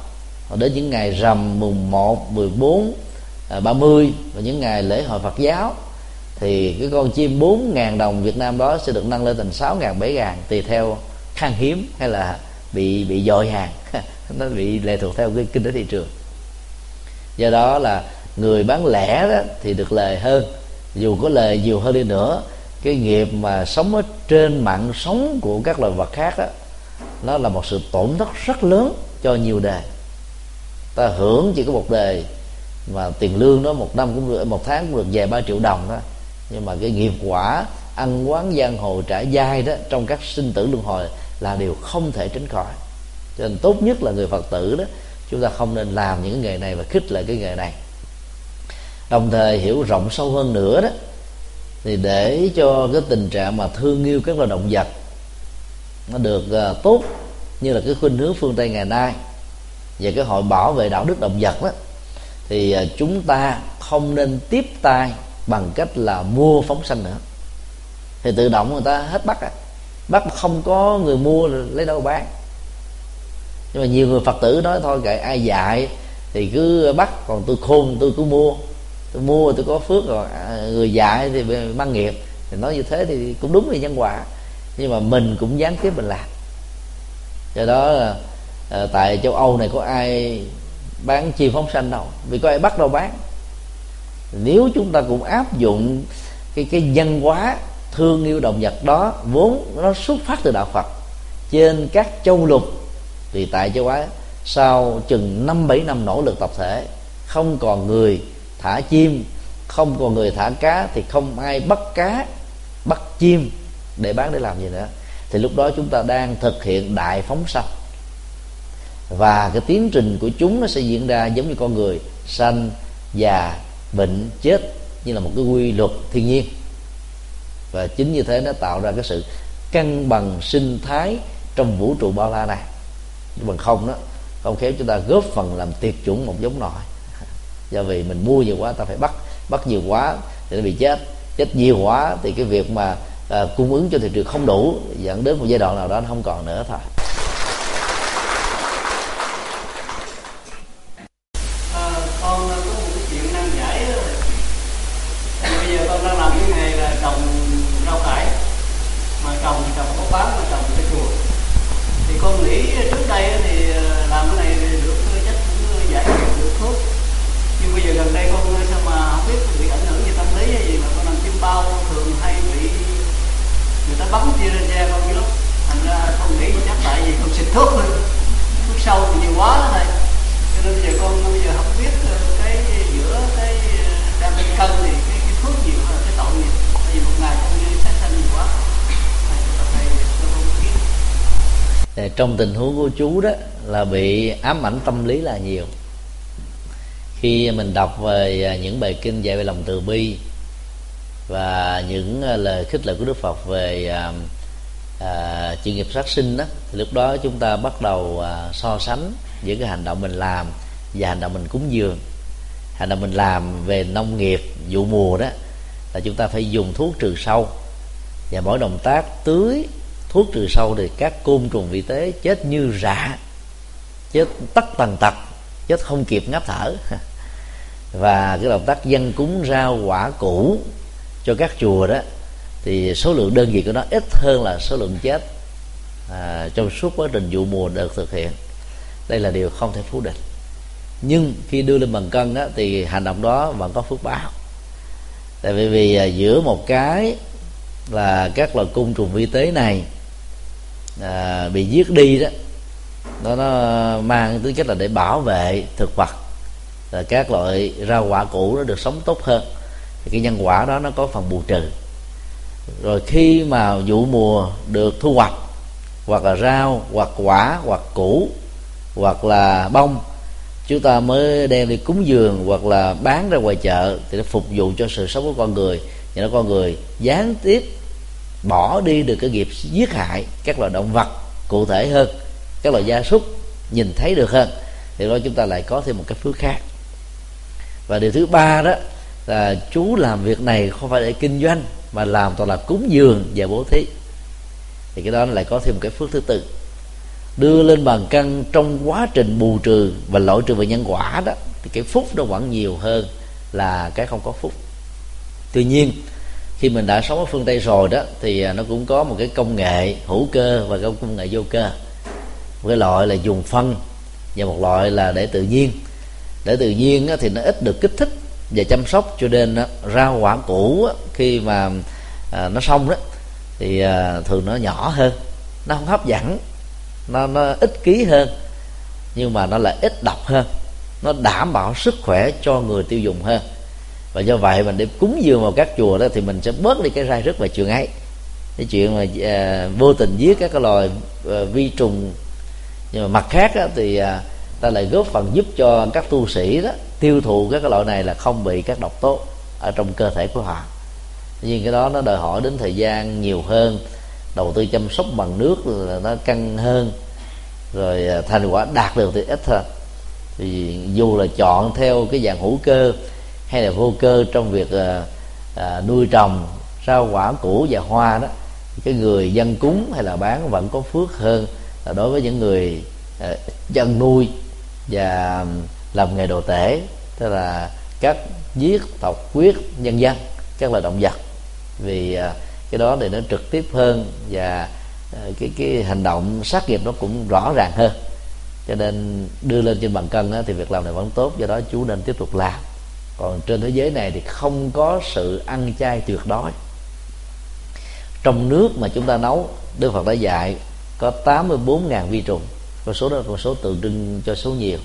đến những ngày rằm mùng 1, 14, 30 và những ngày lễ hội Phật giáo, thì cái con chim 4.000 đồng Việt Nam đó sẽ được nâng lên thành 6.000, 7.000 tùy theo khan hiếm hay là bị dội hàng. Nó bị lệ thuộc theo cái kinh tế thị trường. Do đó là người bán lẻ đó thì được lời hơn, dù có lời nhiều hơn đi nữa. Cái nghiệp mà sống ở trên mạng sống của các loài vật khác đó, nó là một sự tổn thất rất lớn cho nhiều đời. Ta hưởng chỉ có một đời, mà tiền lương đó một năm cũng được, một tháng cũng được vài 3 triệu đồng đó, nhưng mà cái nghiệp quả ăn quán giang hồ trả dai đó trong các sinh tử luân hồi là điều không thể tránh khỏi. Cho nên tốt nhất là người Phật tử đó, chúng ta không nên làm những cái nghề này và khích lệ cái nghề này. Đồng thời hiểu rộng sâu hơn nữa đó, thì để cho cái tình trạng mà thương yêu các loài động vật nó được tốt, như là cái khuynh hướng phương Tây ngày nay và cái hội bảo vệ đạo đức động vật đó, thì chúng ta không nên tiếp tay bằng cách là mua phóng sanh nữa. Thì tự động người ta hết bắt bắt không có người mua lấy đâu bán. Nhưng mà nhiều người Phật tử nói thôi kệ ai dạy thì cứ bắt, còn tôi khôn tôi cứ mua, tôi có phước rồi, người dạy thì mang nghiệp. Thì nói như thế thì cũng đúng vì nhân quả, nhưng mà mình cũng gián tiếp mình làm. Do đó là tại châu Âu này có ai bán chim phóng sanh đâu, vì có ai bắt đâu bán. Nếu chúng ta cũng áp dụng cái văn hóa thương yêu động vật đó, vốn nó xuất phát từ đạo Phật trên các châu lục, thì tại châu Á sau chừng 5-7 năm nỗ lực tập thể, không còn người thả chim, không còn người thả cá, thì không ai bắt cá, bắt chim để bán để làm gì nữa. Thì lúc đó chúng ta đang thực hiện đại phóng sanh, và cái tiến trình của chúng nó sẽ diễn ra giống như con người, sanh, già, bệnh, chết, như là một cái quy luật thiên nhiên. Và chính như thế nó tạo ra cái sự cân bằng sinh thái trong vũ trụ bao la này. Bằng không đó, không khéo chúng ta góp phần làm tuyệt chủng một giống nòi. Do vì mình mua nhiều quá, ta phải bắt nhiều quá thì nó bị chết nhiều quá, thì cái việc mà cung ứng cho thị trường không đủ, dẫn đến một giai đoạn nào đó nó không còn nữa thôi. Con có một cái chuyện nan giải đó. Bây giờ con đang làm cái nghề là trồng rau cải, mà trồng có bán, mà trồng cái chùa. Thì con nghĩ trước đây thì làm cái này được chắc cũng giải quyết được thuốc. Nhưng bây giờ gần đây con sao mà không biết bị ảnh hưởng về tâm lý hay gì mà con làm chim bao thường hay bị người ta bấm chia lên da con dữ lắm. Thành ra con nghĩ chắc tại vì con xịt thuốc sâu thì nhiều quá đó thầy. Cho nên bây giờ con không biết cái giữa cái đang bên cân thì cái phước nhiều hay là cái tội nhiều. Tại vì một ngày con như sát sanh nhiều quá. Thầy không biết. Trong tình huống của chú đó là bị ám ảnh tâm lý là nhiều. Khi mình đọc về những bài kinh dạy về lòng từ bi và những lời khích lệ của Đức Phật về chịu nghiệp sát sinh đó, thì lúc đó chúng ta bắt đầu so sánh giữa cái hành động mình làm và hành động mình cúng dường. Hành động mình làm về nông nghiệp vụ mùa đó là chúng ta phải dùng thuốc trừ sâu, và mỗi động tác tưới thuốc trừ sâu thì các côn trùng vi tế chết như rạ, chết tất tần tật, chết không kịp ngáp thở. Và cái động tác dâng cúng rau quả củ cho các chùa đó thì số lượng đơn vị của nó ít hơn là số lượng chết trong suốt quá trình vụ mùa được thực hiện. Đây là điều không thể phủ định. Nhưng khi đưa lên bàn cân đó, thì hành động đó vẫn có phước báo. Tại vì giữa một cái là các loài côn trùng vi tế này bị giết đi đó, nó mang tính chất là để bảo vệ thực vật, là các loại rau quả củ nó được sống tốt hơn, thì cái nhân quả đó nó có phần bù trừ. Rồi khi mà vụ mùa được thu hoạch, hoặc là rau, hoặc quả, hoặc củ, hoặc là bông, chúng ta mới đem đi cúng dường hoặc là bán ra ngoài chợ, thì nó phục vụ cho sự sống của con người. Và con người gián tiếp bỏ đi được cái nghiệp giết hại các loài động vật cụ thể hơn, các loài gia súc nhìn thấy được hơn, thì đó chúng ta lại có thêm một cái phước khác. Và điều thứ ba đó là chú làm việc này không phải để kinh doanh, mà làm toàn là cúng dường và bố thí, thì cái đó lại có thêm một cái phước thứ tư. đưa lên bàn cân trong quá trình bù trừ và loại trừ về nhân quả đó, thì cái phúc nó vẫn nhiều hơn là cái không có phúc. Tuy nhiên khi mình đã sống ở phương Tây rồi đó, thì nó cũng có một cái công nghệ hữu cơ và cái công nghệ vô cơ. Một cái loại là dùng phân và một loại là để tự nhiên. Để tự nhiên thì nó ít được kích thích và chăm sóc, cho nên rau quả củ khi mà nó xong đó thì thường nó nhỏ hơn, nó không hấp dẫn, nó ít ký hơn, nhưng mà nó lại ít độc hơn, nó đảm bảo sức khỏe cho người tiêu dùng hơn. Và do vậy mình để cúng dường vào các chùa đó thì mình sẽ bớt đi cái rai rứt về chuyện ấy. Cái chuyện mà vô tình giết các cái loài vi trùng, nhưng mà mặt khác đó, thì ta lại góp phần giúp cho các tu sĩ đó tiêu thụ các cái loại này là không bị các độc tố ở trong cơ thể của họ. Nhưng cái đó nó đòi hỏi đến thời gian nhiều hơn, đầu tư chăm sóc bằng nước là nó căng hơn, rồi thành quả đạt được thì ít hơn. Thì dù là chọn theo cái dạng hữu cơ hay là vô cơ trong việc nuôi trồng rau quả củ và hoa đó, cái người dân cúng hay là bán vẫn có phước hơn là đối với những người dân nuôi và làm nghề đồ tể, tức là các giết tộc quyết nhân dân các loài động vật. Vì cái đó thì nó trực tiếp hơn và cái hành động sát nghiệp nó cũng rõ ràng hơn, cho nên đưa lên trên bàn cân thì việc làm này vẫn tốt. Do đó chú nên tiếp tục làm. Còn trên thế giới này thì không có sự ăn chay tuyệt đối. Trong nước mà chúng ta nấu, Đức Phật đã dạy có 84.000 vi trùng, con số đó là con số tượng trưng cho số nhiều.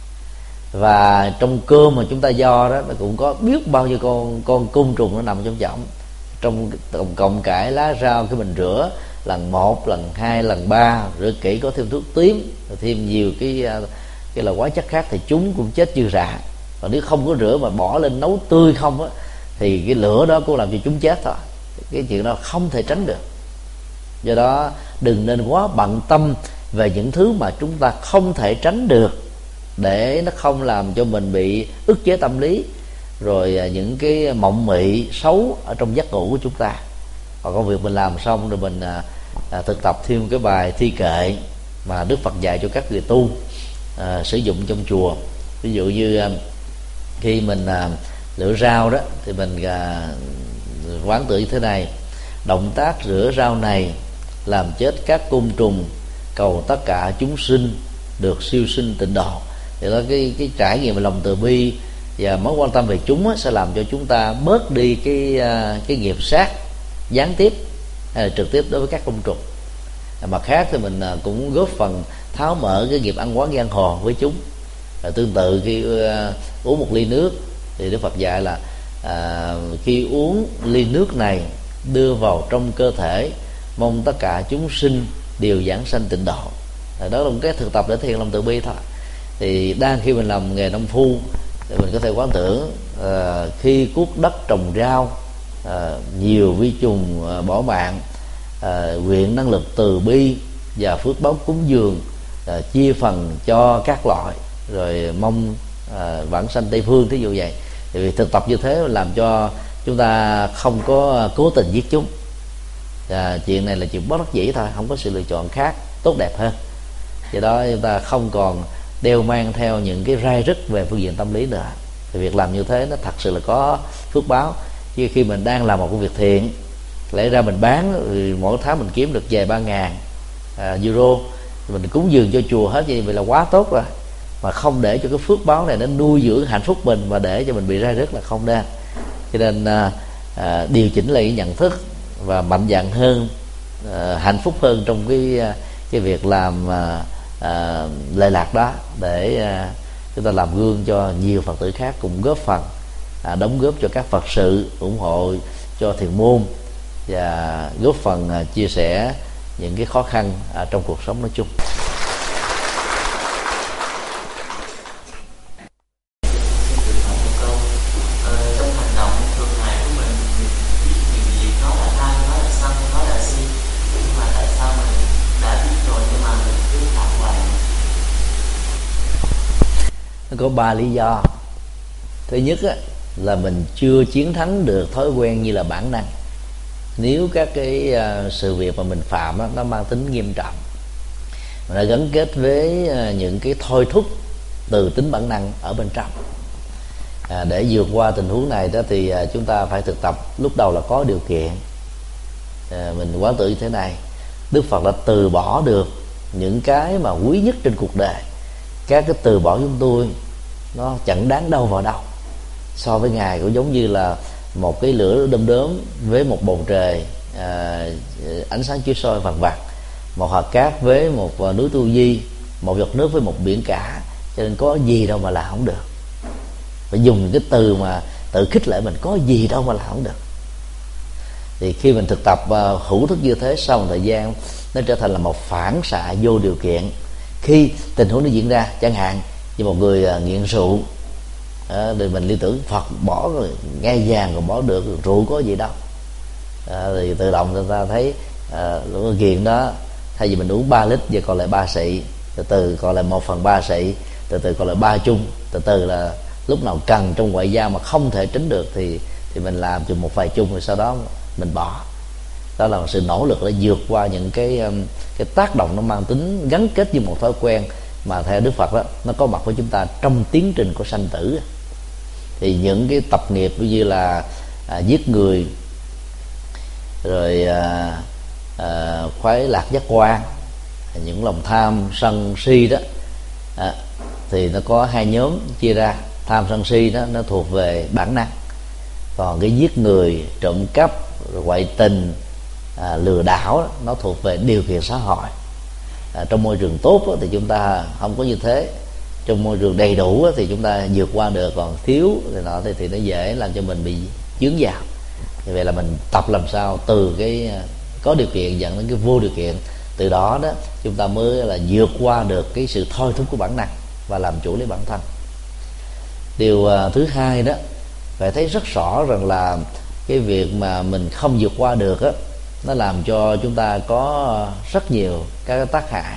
Và trong cơm mà chúng ta do đó, nó cũng có biết bao nhiêu con côn trùng nó nằm trong chỏng. Trong tổng cộng cải lá rau cái mình rửa lần 1, lần 2, lần 3, rửa kỹ, có thêm thuốc tím, thêm nhiều cái là hóa chất khác, thì chúng cũng chết dư rạ. Còn nếu không có rửa mà bỏ lên nấu tươi không á, thì cái lửa đó cũng làm cho chúng chết thôi. Cái chuyện đó không thể tránh được. Do đó đừng nên quá bận tâm về những thứ mà chúng ta không thể tránh được, để nó không làm cho mình bị ức chế tâm lý, rồi những cái mộng mị xấu ở trong giấc ngủ của chúng ta. Còn công việc mình làm xong rồi mình thực tập thêm cái bài thi kệ mà Đức Phật dạy cho các người tu sử dụng trong chùa. Ví dụ như khi mình lựa rau đó thì mình quán tự như thế này: động tác rửa rau này làm chết các côn trùng, cầu tất cả chúng sinh được siêu sinh tịnh độ. Thì đó, cái trải nghiệm về lòng từ bi và mối quan tâm về chúng sẽ làm cho chúng ta bớt đi cái nghiệp sát gián tiếp hay là trực tiếp đối với các côn trùng. Mặt khác thì mình cũng góp phần tháo mở cái nghiệp ăn quán giang hồ với chúng. Tương tự khi uống một ly nước thì Đức Phật dạy là khi uống ly nước này đưa vào trong cơ thể, mong tất cả chúng sinh đều giảng sanh tịnh độ. Đó là một cái thực tập để thiền lòng từ bi thôi. Thì đang khi mình làm nghề nông phu thì mình có thể quán tưởng khi cuốc đất trồng rau, nhiều vi trùng bỏ mạng, nguyện năng lực từ bi và phước báo cúng dường chia phần cho các loại, rồi mong vãng sanh Tây Phương, thí dụ vậy. Thì vì thực tập như thế làm cho chúng ta không có cố tình giết chúng. Chuyện này là chuyện bất đắc dĩ thôi, không có sự lựa chọn khác tốt đẹp hơn. Do đó chúng ta không còn đeo mang theo những cái rai rứt về phương diện tâm lý nữa. Thì việc làm như thế nó thật sự là có phước báo. Chứ khi mình đang làm một công việc thiện, lẽ ra mình bán mỗi tháng mình kiếm được vài 3.000 euro, mình cúng dường cho chùa hết, vậy là quá tốt rồi. Mà không để cho cái phước báo này nó nuôi dưỡng hạnh phúc mình, và để cho mình bị rai rứt là không nên. Cho nên điều chỉnh lại cái nhận thức và mạnh dạn hơn, hạnh phúc hơn trong cái việc làm lệ lạc đó, để chúng ta làm gương cho nhiều Phật tử khác cùng góp phần đóng góp cho các Phật sự, ủng hộ cho thiền môn và góp phần chia sẻ những cái khó khăn trong cuộc sống nói chung. Có 3 lý do. Thứ nhất là mình chưa chiến thắng được thói quen như là bản năng. Nếu các cái sự việc mà mình phạm nó mang tính nghiêm trọng, nó gắn kết với những cái thôi thúc từ tính bản năng ở bên trong. Để vượt qua tình huống này đó thì chúng ta phải thực tập. Lúc đầu là có điều kiện, mình quán tưởng như thế này: Đức Phật đã từ bỏ được những cái mà quý nhất trên cuộc đời. Các cái từ bỏ chúng tôi nó chẳng đáng đâu vào đâu. So với Ngài cũng giống như là một cái lửa đom đóm với một bầu trời ánh sáng chiếu soi vàng vàng, một hạt cát với một núi Tu Di, một giọt nước với một biển cả. Cho nên có gì đâu mà làm không được. Phải dùng cái từ mà tự khích lệ mình: có gì đâu mà làm không được. Thì khi mình thực tập hữu thức như thế, sau một thời gian nó trở thành là một phản xạ vô điều kiện. Khi tình huống nó diễn ra, chẳng hạn như một người nghiện rượu, thì mình liên tưởng Phật bỏ rồi, ngai vàng còn bỏ được, rượu có gì đâu. Thì tự động người ta thấy nghiện đó, thay vì mình uống 3 lít giờ còn lại 3 xị, từ từ còn lại 1/3 xị, từ từ còn lại 3 chung, từ từ là lúc nào cần trong ngoại giao mà không thể tránh được thì mình làm chừng một vài chung, rồi sau đó mình bỏ. Đó là một sự nỗ lực để vượt qua những cái tác động nó mang tính gắn kết như một thói quen mà theo Đức Phật đó, nó có mặt với chúng ta trong tiến trình của sanh tử. Thì những cái tập nghiệp như là giết người, rồi khoái lạc giác quan, những lòng tham sân si đó, thì nó có hai nhóm chia ra. Tham sân si đó nó thuộc về bản năng, còn cái giết người, trộm cắp, ngoại tình, lừa đảo đó, nó thuộc về điều kiện xã hội. Trong môi trường tốt đó, thì chúng ta không có như thế. Trong môi trường đầy đủ đó, thì chúng ta vượt qua được, còn thiếu thì nó dễ làm cho mình bị chướng vào. Như vậy là mình tập làm sao từ cái có điều kiện dẫn đến cái vô điều kiện, từ đó đó chúng ta mới là vượt qua được cái sự thôi thúc của bản năng và làm chủ lấy bản thân. Điều thứ hai đó, phải thấy rất rõ rằng là cái việc mà mình không vượt qua được á, nó làm cho chúng ta có rất nhiều các tác hại.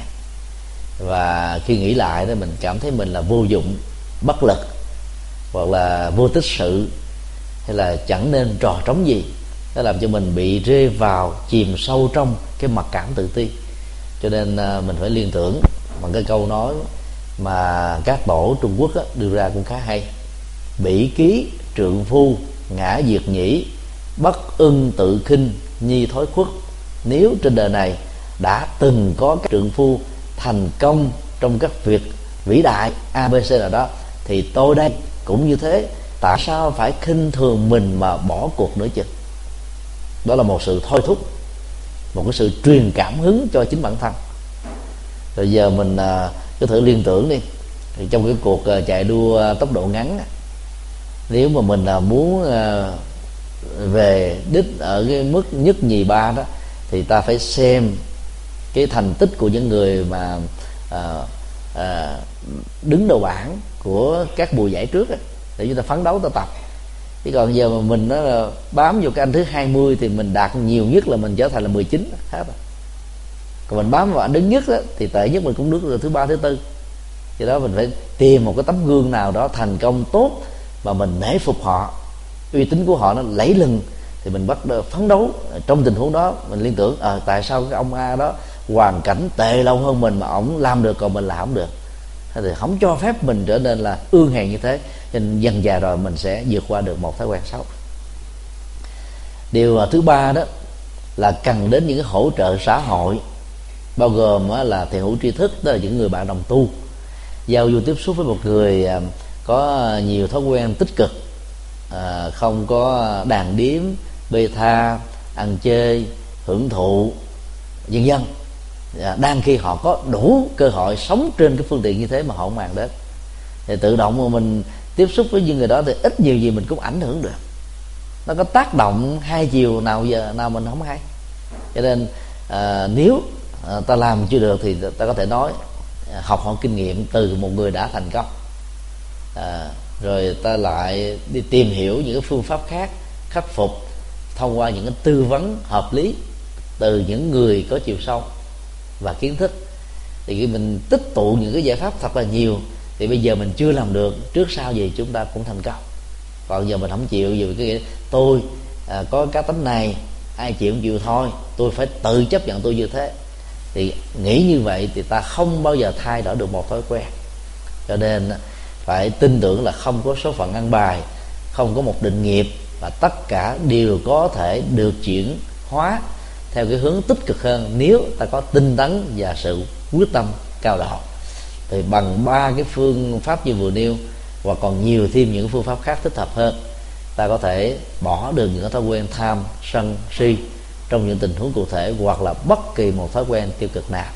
Và khi nghĩ lại đó, mình cảm thấy mình là vô dụng, bất lực, hoặc là vô tích sự, hay là chẳng nên trò trống gì. Nó làm cho mình bị rơi vào, chìm sâu trong cái mặc cảm tự ti. Cho nên mình phải liên tưởng bằng cái câu nói mà các tổ Trung Quốc đưa ra cũng khá hay: bỉ ký trượng phu ngã diệt nhĩ, bất ưng tự khinh nhi thối khuất. Nếu trên đời này đã từng có các trượng phu thành công trong các việc vĩ đại ABC nào đó, thì tôi đây cũng như thế. Tại sao phải khinh thường mình mà bỏ cuộc nữa chứ? Đó là một sự thôi thúc, một cái sự truyền cảm hứng cho chính bản thân. Rồi giờ mình cứ thử liên tưởng đi, thì trong cái cuộc chạy đua tốc độ ngắn, nếu mà mình muốn về đích ở cái mức nhất nhì ba đó, thì ta phải xem cái thành tích của những người mà đứng đầu bảng của các mùa giải trước đó, để chúng ta phấn đấu, ta tập. Chứ còn giờ mà mình nó là bám vô cái anh thứ 20 thì mình đạt nhiều nhất là mình trở thành là 19 hết rồi. Còn mình bám vào anh đứng nhất đó, thì tệ nhất mình cũng đứng được thứ 3, thứ 4. Vì đó mình phải tìm một cái tấm gương nào đó thành công tốt mà mình nể phục họ, uy tín của họ nó lẫy lừng, thì mình bắt đầu phấn đấu. Trong tình huống đó mình liên tưởng tại sao cái ông A đó hoàn cảnh tệ lâu hơn mình mà ổng làm được còn mình làm không được, thì không cho phép mình trở nên là ương hèn như thế. Nên dần dà rồi mình sẽ vượt qua được một thói quen xấu. Điều thứ ba đó là cần đến những cái hỗ trợ xã hội, bao gồm là thiện hữu tri thức, tức là những người bạn đồng tu. Giao du tiếp xúc với một người có nhiều thói quen tích cực, không có đàn điếm, bê tha, ăn chơi, hưởng thụ, vân vân. Đang khi họ có đủ cơ hội sống trên cái phương tiện như thế mà họ không màng đến, thì tự động mà mình tiếp xúc với những người đó thì ít nhiều gì mình cũng ảnh hưởng được. Nó có tác động hai chiều, nào giờ nào mình không hay. Cho nên nếu ta làm chưa được thì ta có thể nói học hỏi kinh nghiệm từ một người đã thành công, rồi ta lại đi tìm hiểu những cái phương pháp khác khắc phục thông qua những cái tư vấn hợp lý từ những người có chiều sâu và kiến thức. Thì khi mình tích tụ những cái giải pháp thật là nhiều, thì bây giờ mình chưa làm được, trước sau gì chúng ta cũng thành công. Còn giờ mình không chịu, vì cái tôi có cá tính này, ai chịu không chịu thôi, tôi phải tự chấp nhận tôi như thế. thì nghĩ như vậy thì ta không bao giờ thay đổi được một thói quen. Cho nên phải tin tưởng là không có số phận ăn bài, không có một định nghiệp, và tất cả đều có thể được chuyển hóa theo cái hướng tích cực hơn nếu ta có tinh tấn và sự quyết tâm cao độ. Thì bằng 3 cái phương pháp như vừa nêu, và còn nhiều thêm những phương pháp khác thích hợp hơn, ta có thể bỏ được những thói quen tham, sân, si trong những tình huống cụ thể, hoặc là bất kỳ một thói quen tiêu cực nào.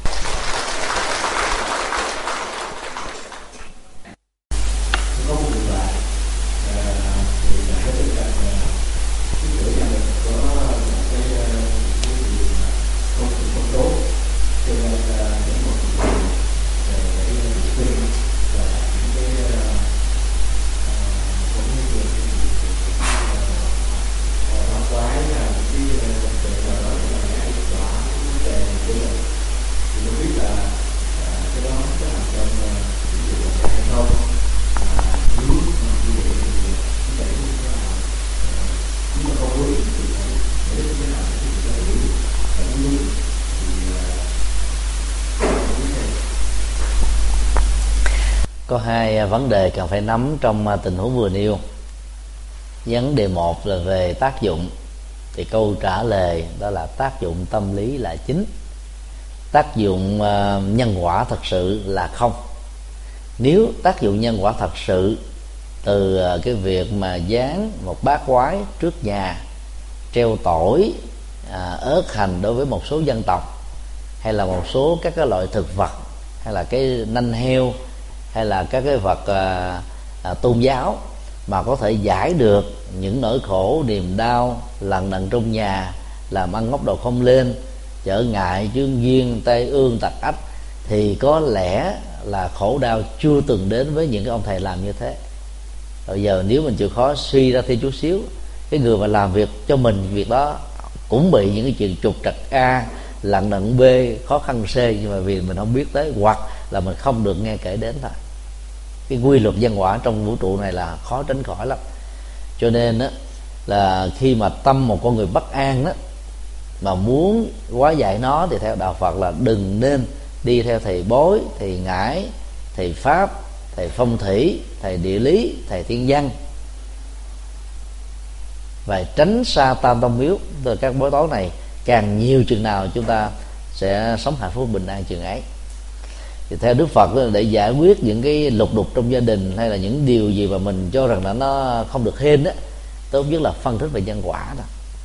Có hai vấn đề cần phải nắm trong tình huống vừa nêu. Vấn đề một là về tác dụng, thì câu trả lời đó là tác dụng tâm lý là chính. Tác dụng nhân quả thật sự là không. Nếu tác dụng nhân quả thật sự từ cái việc mà dán một bát quái trước nhà, treo tỏi, ớt hành đối với một số dân tộc, hay là một số các cái loại thực vật, hay là cái nanh heo, hay là các cái vật tôn giáo, mà có thể giải được những nỗi khổ niềm đau lằn đằn trong nhà, làm ăn ngóc đầu không lên, trở ngại chướng duyên tai ương tật ách, thì có lẽ là khổ đau chưa từng đến với những cái ông thầy làm như thế. Bây giờ nếu mình chịu khó suy ra thêm chút xíu, cái người mà làm việc cho mình việc đó cũng bị những cái chuyện trục trặc A, lằn đận B, khó khăn C, nhưng mà vì mình không biết tới, hoặc là mình không được nghe kể đến thôi. Cái quy luật nhân quả trong vũ trụ này là khó tránh khỏi lắm. Cho nên đó, là khi mà tâm một con người bất an đó, mà muốn hóa giải nó, thì theo đạo Phật là đừng nên đi theo thầy bói, thầy ngải, thầy pháp, thầy phong thủy, thầy địa lý, thầy thiên văn, và tránh xa tam tông miếu. Từ các bói toán này càng nhiều chừng nào, chúng ta sẽ sống hạnh phúc bình an chừng ấy. Thì theo Đức Phật, để giải quyết những cái lục đục trong gia đình, hay là những điều gì mà mình cho rằng là nó không được hên á, tốt nhất là phân tích về nhân quả đó.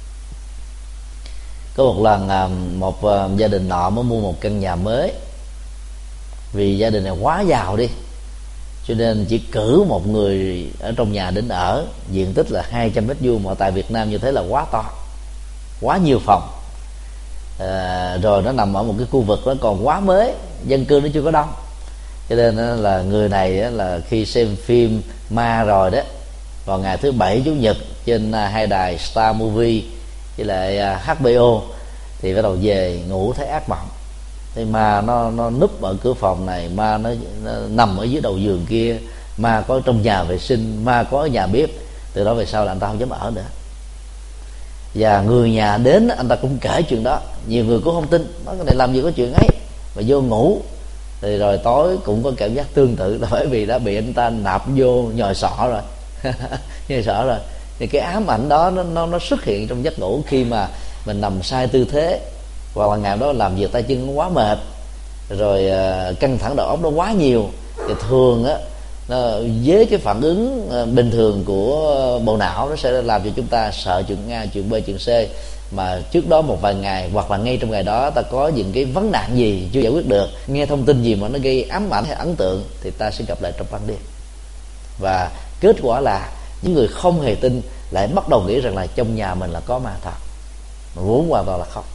Có một lần một gia đình nọ mới mua một căn nhà mới. Vì gia đình này quá giàu đi, cho nên chỉ cử một người ở trong nhà đến ở. Diện tích là 200 m², mà tại Việt Nam như thế là quá to, quá nhiều phòng. Rồi nó nằm ở một cái khu vực nó còn quá mới, dân cư nó chưa có đông, cho nên là người này là khi xem phim ma rồi đó, vào ngày thứ Bảy Chủ nhật trên hai đài Star Movie với lại HBO, thì bắt đầu về ngủ thấy ác mộng. Thì ma nó núp ở cửa phòng này, ma nó nằm ở dưới đầu giường kia, ma có trong nhà vệ sinh, ma có ở nhà bếp. Từ đó về sau là anh ta không dám ở nữa. Và người nhà đến anh ta cũng kể chuyện đó, nhiều người cũng không tin, nói cái này làm gì có chuyện ấy, mà vô ngủ. Thì rồi tối cũng có cảm giác tương tự, là bởi vì đã bị anh ta nạp vô nhồi sọ rồi nhồi sọ rồi. Thì cái ám ảnh đó nó xuất hiện trong giấc ngủ khi mà mình nằm sai tư thế, hoặc là ngày đó làm việc tay chân nó quá mệt, rồi căng thẳng đầu óc nó quá nhiều. Thì thường á, với cái phản ứng bình thường của bộ não, nó sẽ làm cho chúng ta sợ chuyện A, chuyện B, chuyện C, mà trước đó một vài ngày, hoặc là ngay trong ngày đó ta có những cái vấn nạn gì chưa giải quyết được, nghe thông tin gì mà nó gây ám ảnh hay ấn tượng, thì ta sẽ gặp lại trong ban đêm. Và kết quả là những người không hề tin lại bắt đầu nghĩ rằng là trong nhà mình là có ma thật, mà vốn hoàn toàn là không.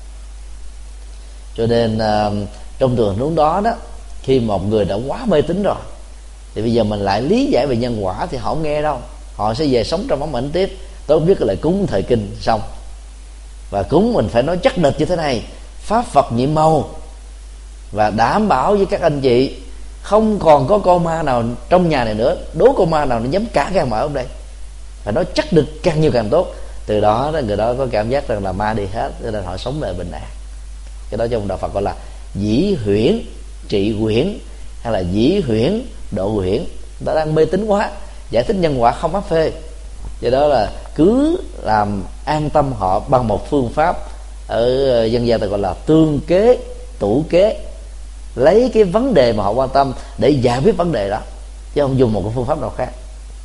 Cho nên trong trường huống đó đó, khi một người đã quá mê tín rồi, thì bây giờ mình lại lý giải về nhân quả thì họ không nghe đâu. Họ sẽ về sống trong ám ảnh tiếp. Tốt nhất là lại cúng thời kinh xong. Và cúng mình phải nói chắc địch như thế này: Pháp Phật nhiệm màu, và đảm bảo với các anh chị không còn có con ma nào trong nhà này nữa. Đố con ma nào nó dám cả gan mở ở đây, phải nói chắc địch càng nhiều càng tốt. Từ đó người đó có cảm giác rằng là ma đi hết, cho nên họ sống lại bình an. Cái đó trong đạo Phật gọi là dĩ huyễn trị huyễn hay là dĩ huyễn độ huyễn. Ta đang mê tín quá, giải thích nhân quả không áp phê. Do đó là cứ làm an tâm họ bằng một phương pháp ở dân gian ta gọi là tương kế tủ kế, lấy cái vấn đề mà họ quan tâm để giải quyết vấn đề đó, chứ không dùng một cái phương pháp nào khác.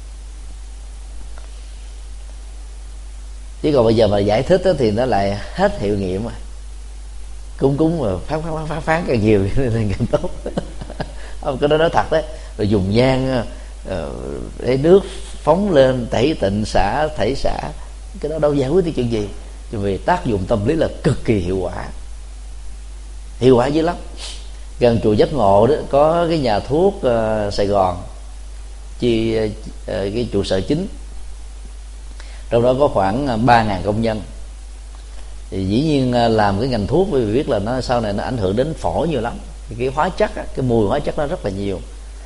Chứ còn bây giờ mà giải thích thì nó lại hết hiệu nghiệm rồi. Cúng mà phán càng nhiều thì càng tốt. Cái đó nói thật đấy. Rồi dùng nhang để nước phóng lên tẩy tịnh xả thảy xả, cái đó đâu giải quyết được chuyện gì. Vì tác dụng tâm lý là cực kỳ hiệu quả dữ lắm. Gần chùa Giác Ngộ đó có cái nhà thuốc Sài Gòn, cái trụ sở chính, trong đó có khoảng 3.000 công nhân. Thì dĩ nhiên làm cái ngành thuốc vì biết là nó sau này nó ảnh hưởng đến phổi nhiều lắm. Cái hóa chất, cái mùi hóa chất nó rất là nhiều.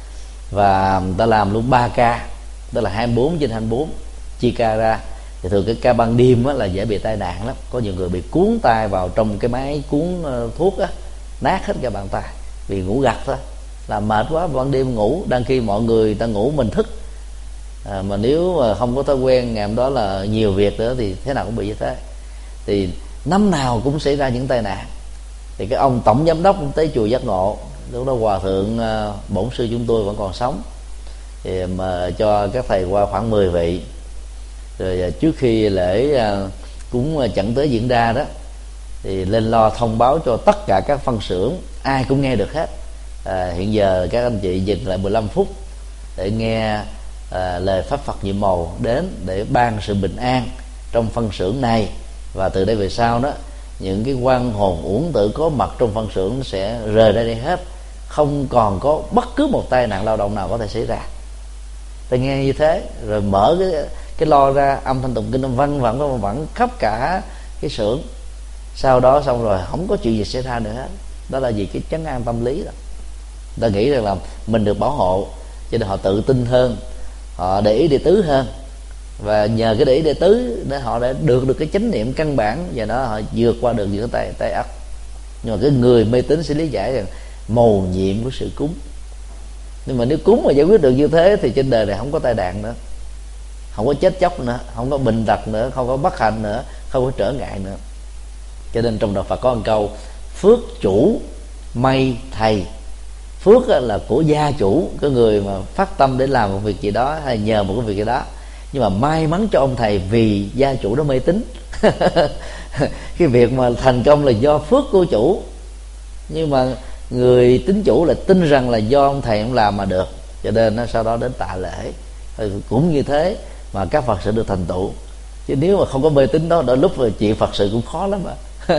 Và người ta làm luôn 3 ca, tức là 24/24, chia ca ra. Thì thường cái ca ban đêm là dễ bị tai nạn lắm. Có nhiều người bị cuốn tay vào trong cái máy cuốn thuốc á, nát hết cả bàn tay vì ngủ gật thôi, làm mệt quá ban đêm ngủ, đang khi mọi người ta ngủ mình thức. Mà nếu mà không có thói quen ngày hôm đó là nhiều việc nữa thì thế nào cũng bị như thế. Thì năm nào cũng xảy ra những tai nạn. Thì cái ông tổng giám đốc tới chùa Giác Ngộ, lúc đó hòa thượng bổn sư chúng tôi vẫn còn sống, thì mà cho các thầy qua khoảng 10 vị. Rồi trước khi lễ cúng chẳng tới diễn ra đó, thì lên lo thông báo cho tất cả các phân xưởng, ai cũng nghe được hết. Hiện giờ các anh chị dừng lại 15 phút để nghe lời pháp Phật nhiệm màu đến để ban sự bình an trong phân xưởng này. Và từ đây về sau đó, những cái quan hồn uổng tử có mặt trong phân xưởng sẽ rời ra đây hết, không còn có bất cứ một tai nạn lao động nào có thể xảy ra. Ta nghe như thế rồi mở cái lo ra, âm thanh tụng kinh văng vẳng khắp cả cái xưởng. Sau đó xong rồi không có chuyện gì xảy ra nữa hết. Đó là vì cái trấn an tâm lý đó. Ta nghĩ rằng là mình được bảo hộ, cho nên họ tự tin hơn, họ để ý đệ tứ hơn. Và nhờ cái để ý đệ tứ để họ đã được cái chánh niệm căn bản, và đó họ vượt qua được những cái tai ách. Nhưng mà cái người mê tín sẽ lý giải rằng mầu nhiệm của sự cúng. Nhưng mà nếu cúng mà giải quyết được như thế thì trên đời này không có tai nạn nữa, không có chết chóc nữa, không có bệnh tật nữa, không có bất hạnh nữa, không có trở ngại nữa. Cho nên trong đạo Phật có một câu: phước chủ may thầy. Phước là của gia chủ, cái người mà phát tâm để làm một việc gì đó hay nhờ một cái việc gì đó. Nhưng mà may mắn cho ông thầy vì gia chủ đó mê tín. Cái việc mà thành công là do phước của chủ, nhưng mà người tín chủ là tin rằng là do ông thầy ông làm mà được, cho nên nó sau đó đến tạ lễ. Cũng như thế mà các Phật sự được thành tựu. Chứ nếu mà không có mê tín đó, đôi lúc chuyện Phật sự cũng khó lắm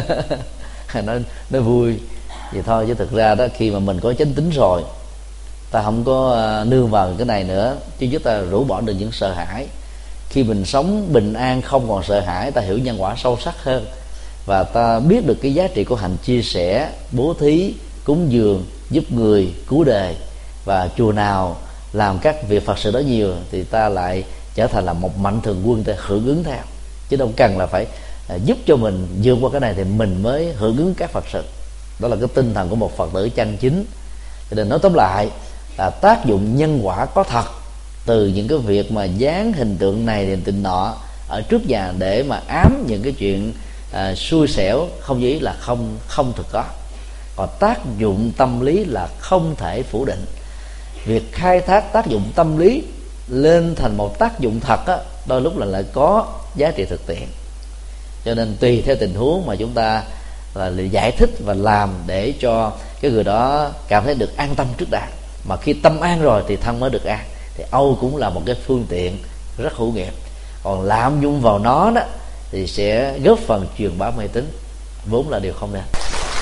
nó vui vậy thôi. Chứ thực ra đó, khi mà mình có chánh tín rồi, ta không có nương vào cái này nữa, chứ chúng ta rũ bỏ được những sợ hãi. Khi mình sống bình an không còn sợ hãi, ta hiểu nhân quả sâu sắc hơn, và ta biết được cái giá trị của hành chia sẻ, bố thí, cúng dường, giúp người, cứu đời. Và chùa nào làm các việc Phật sự đó nhiều thì ta lại trở thành là một mạnh thường quân để hưởng ứng theo, chứ đâu cần là phải giúp cho mình vượt qua cái này thì mình mới hưởng ứng các Phật sự. Đó là cái tinh thần của một Phật tử chân chính. Cho nên nói tóm lại là tác dụng nhân quả có thật từ những cái việc mà dán hình tượng này hình tượng nọ ở trước nhà để mà ám những cái chuyện xui xẻo không ý là không thực có. Còn tác dụng tâm lý là không thể phủ định. Việc khai thác tác dụng tâm lý lên thành một tác dụng thật á, đôi lúc là lại có giá trị thực tiễn. Cho nên tùy theo tình huống mà chúng ta là giải thích và làm để cho cái người đó cảm thấy được an tâm trước đã. Mà khi tâm an rồi thì thân mới được an. Thì Âu cũng là một cái phương tiện rất hữu nghiệm. Còn lạm dụng vào nó đó thì sẽ góp phần truyền bá mê tín, vốn là điều không nên.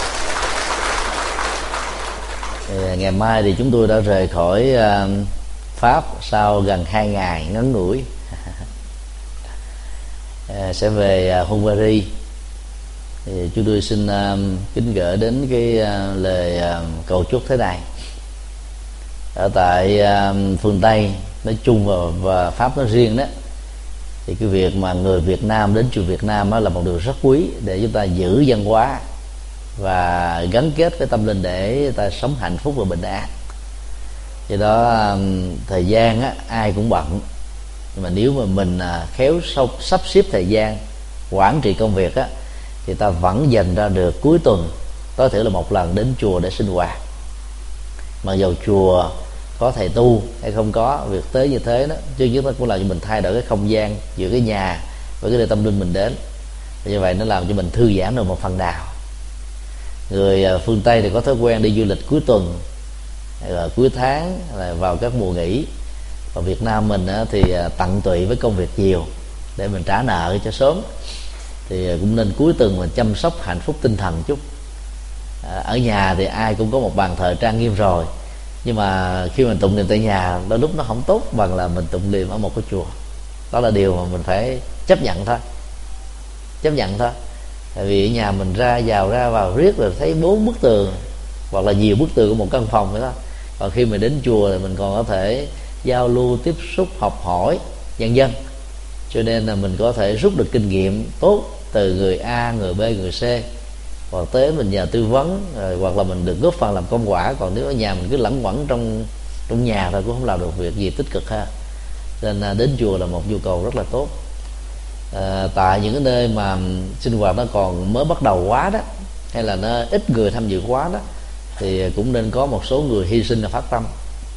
Ngày mai thì chúng tôi đã rời khỏi Pháp sau gần 2 ngày ngắn ngủi. Sẽ về Hungary. Thì chúng tôi xin kính gửi đến cái lời cầu chúc thế này. Ở tại phương Tây nói chung và Pháp nói riêng đó, thì cái việc mà người Việt Nam đến chùa Việt Nam đó là một điều rất quý để chúng ta giữ văn hóa, và gắn kết với tâm linh để ta sống hạnh phúc và bình an. Do đó thời gian á, ai cũng bận, nhưng mà nếu mà mình khéo sắp xếp thời gian, quản trị công việc á, thì ta vẫn dành ra được cuối tuần tối thiểu là một lần đến chùa để sinh hoạt. Mà dầu chùa có thầy tu hay không có, việc tới như thế đó chứ nhất nó cũng làm cho mình thay đổi cái không gian giữa cái nhà với cái nơi tâm linh mình đến. Và như vậy nó làm cho mình thư giãn được một phần nào. Người phương Tây thì có thói quen đi du lịch cuối tuần hay là cuối tháng, là vào các mùa nghỉ. Còn Việt Nam mình thì tận tụy với công việc nhiều để mình trả nợ cho sớm, thì cũng nên cuối tuần mình chăm sóc hạnh phúc tinh thần chút. Ở nhà thì ai cũng có một bàn thờ trang nghiêm rồi, nhưng mà khi mình tụng niệm tại nhà đôi lúc nó không tốt bằng là mình tụng niệm ở một cái chùa. Đó là điều mà mình phải chấp nhận thôi. Tại vì ở nhà mình ra vào riết rồi thấy 4 bức tường hoặc là nhiều bức tường của một căn phòng vậy đó. Còn khi mình đến chùa thì mình còn có thể giao lưu, tiếp xúc, học hỏi vân vân. Cho nên là mình có thể rút được kinh nghiệm tốt từ người A, người B, người C, hoặc tới mình nhờ tư vấn, hoặc là mình được góp phần làm công quả. Còn nếu ở nhà mình cứ lẩn quẩn trong nhà thôi cũng không làm được việc gì tích cực ha. Nên đến chùa là một nhu cầu rất là tốt. Tại những cái nơi mà sinh hoạt nó còn mới bắt đầu quá đó, hay là nó ít người tham dự quá đó, thì cũng nên có một số người hy sinh là phát tâm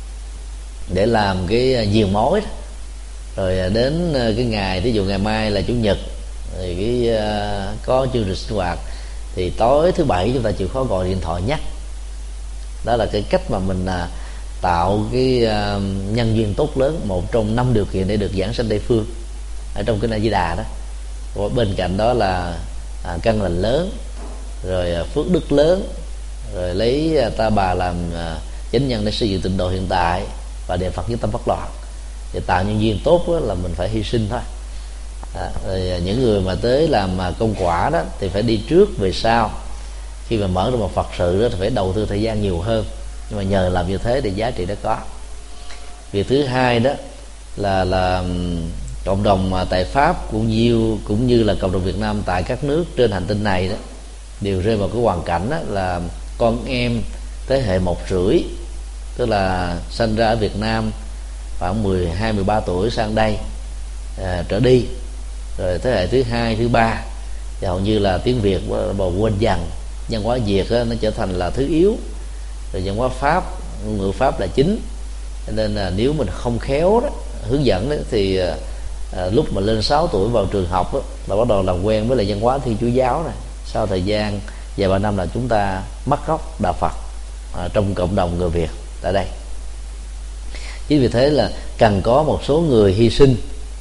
để làm cái diền mối đó. Rồi đến cái ngày, ví dụ ngày mai là chủ nhật thì có chương trình sinh hoạt, thì tối thứ bảy chúng ta chịu khó gọi điện thoại nhắc. Đó là cái cách mà mình tạo cái nhân duyên tốt lớn, một trong 5 điều kiện để được giảng sanh Tây phương ở trong kinh A Di Đà đó. Bên cạnh đó là căn lành lớn, rồi phước đức lớn, rồi lấy ta bà làm chánh nhân để xây dựng tịnh độ hiện tại, và niệm Phật với tâm bất loạn. Để tạo nhân duyên tốt là mình phải hy sinh thôi. Rồi những người mà tới làm công quả đó thì phải đi trước về sau. Khi mà mở ra một Phật sự đó thì phải đầu tư thời gian nhiều hơn, nhưng mà nhờ làm như thế thì giá trị đó có. Việc thứ hai đó là cộng đồng tại Pháp cũng như là cộng đồng Việt Nam tại các nước trên hành tinh này đó đều rơi vào cái hoàn cảnh đó là con em thế hệ 1,5, tức là sinh ra ở Việt Nam khoảng 12-13 tuổi sang đây trở đi, rồi thế hệ thứ 2, thứ 3 thì hầu như là tiếng Việt quên dần. Văn hóa Việt nó trở thành là thứ yếu, rồi văn hóa Pháp, ngôn ngữ Pháp là chính. Cho nên là nếu mình không khéo đó, hướng dẫn đó, thì lúc mà lên 6 tuổi vào trường học đó, là bắt đầu làm quen với lại văn hóa Thiên Chúa giáo này. Sau thời gian vài ba năm là chúng ta mất gốc đạo Phật trong cộng đồng người Việt tại đây. Chính vì thế là cần có một số người hy sinh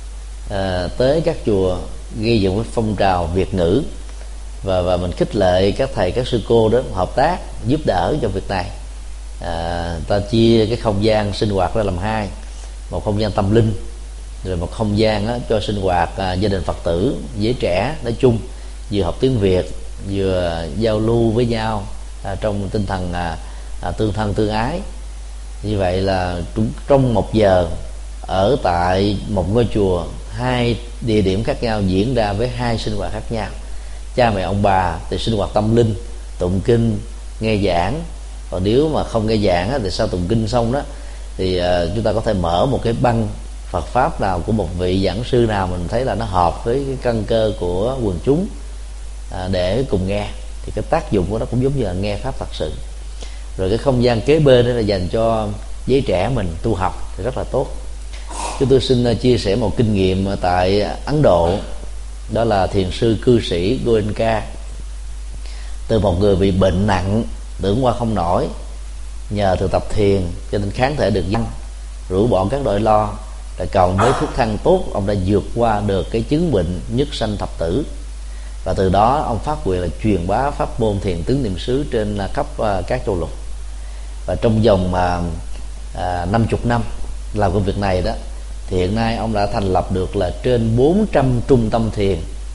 tới các chùa, gây dựng với phong trào Việt ngữ, và mình khích lệ các thầy các sư cô đó hợp tác giúp đỡ cho việc này. Ta chia cái không gian sinh hoạt ra làm hai: một không gian tâm linh, rồi một không gian cho sinh hoạt gia đình Phật tử, giới trẻ nói chung, vừa học tiếng Việt vừa giao lưu với nhau trong tinh thần tương thân tương ái. Như vậy là trong 1 giờ ở tại một ngôi chùa, 2 địa điểm khác nhau diễn ra với 2 sinh hoạt khác nhau. Cha mẹ ông bà thì sinh hoạt tâm linh, tụng kinh, nghe giảng. Còn nếu mà không nghe giảng thì sau tụng kinh xong đó thì chúng ta có thể mở một cái băng Phật pháp nào của một vị giảng sư nào mình thấy là nó hợp với cái căn cơ của quần chúng để cùng nghe. Thì cái tác dụng của nó cũng giống như là nghe pháp thật sự. Rồi cái không gian kế bên đó là dành cho giới trẻ mình tu học thì rất là tốt. Chúng tôi xin chia sẻ một kinh nghiệm tại Ấn Độ. Đó là thiền sư cư sĩ Goenka. Từ một người bị bệnh nặng, tưởng qua không nổi, nhờ thực tập thiền cho nên kháng thể được văn, rũ bỏ các nỗi lo, rồi cộng với thuốc thang tốt, ông đã vượt qua được cái chứng bệnh nhất sanh thập tử. Và từ đó ông phát nguyện là truyền bá pháp môn thiền tứ niệm xứ trên khắp các châu lục. Và trong vòng 50 năm làm công việc này đó, thì hiện nay ông đã thành lập được là trên 400 trung tâm thiền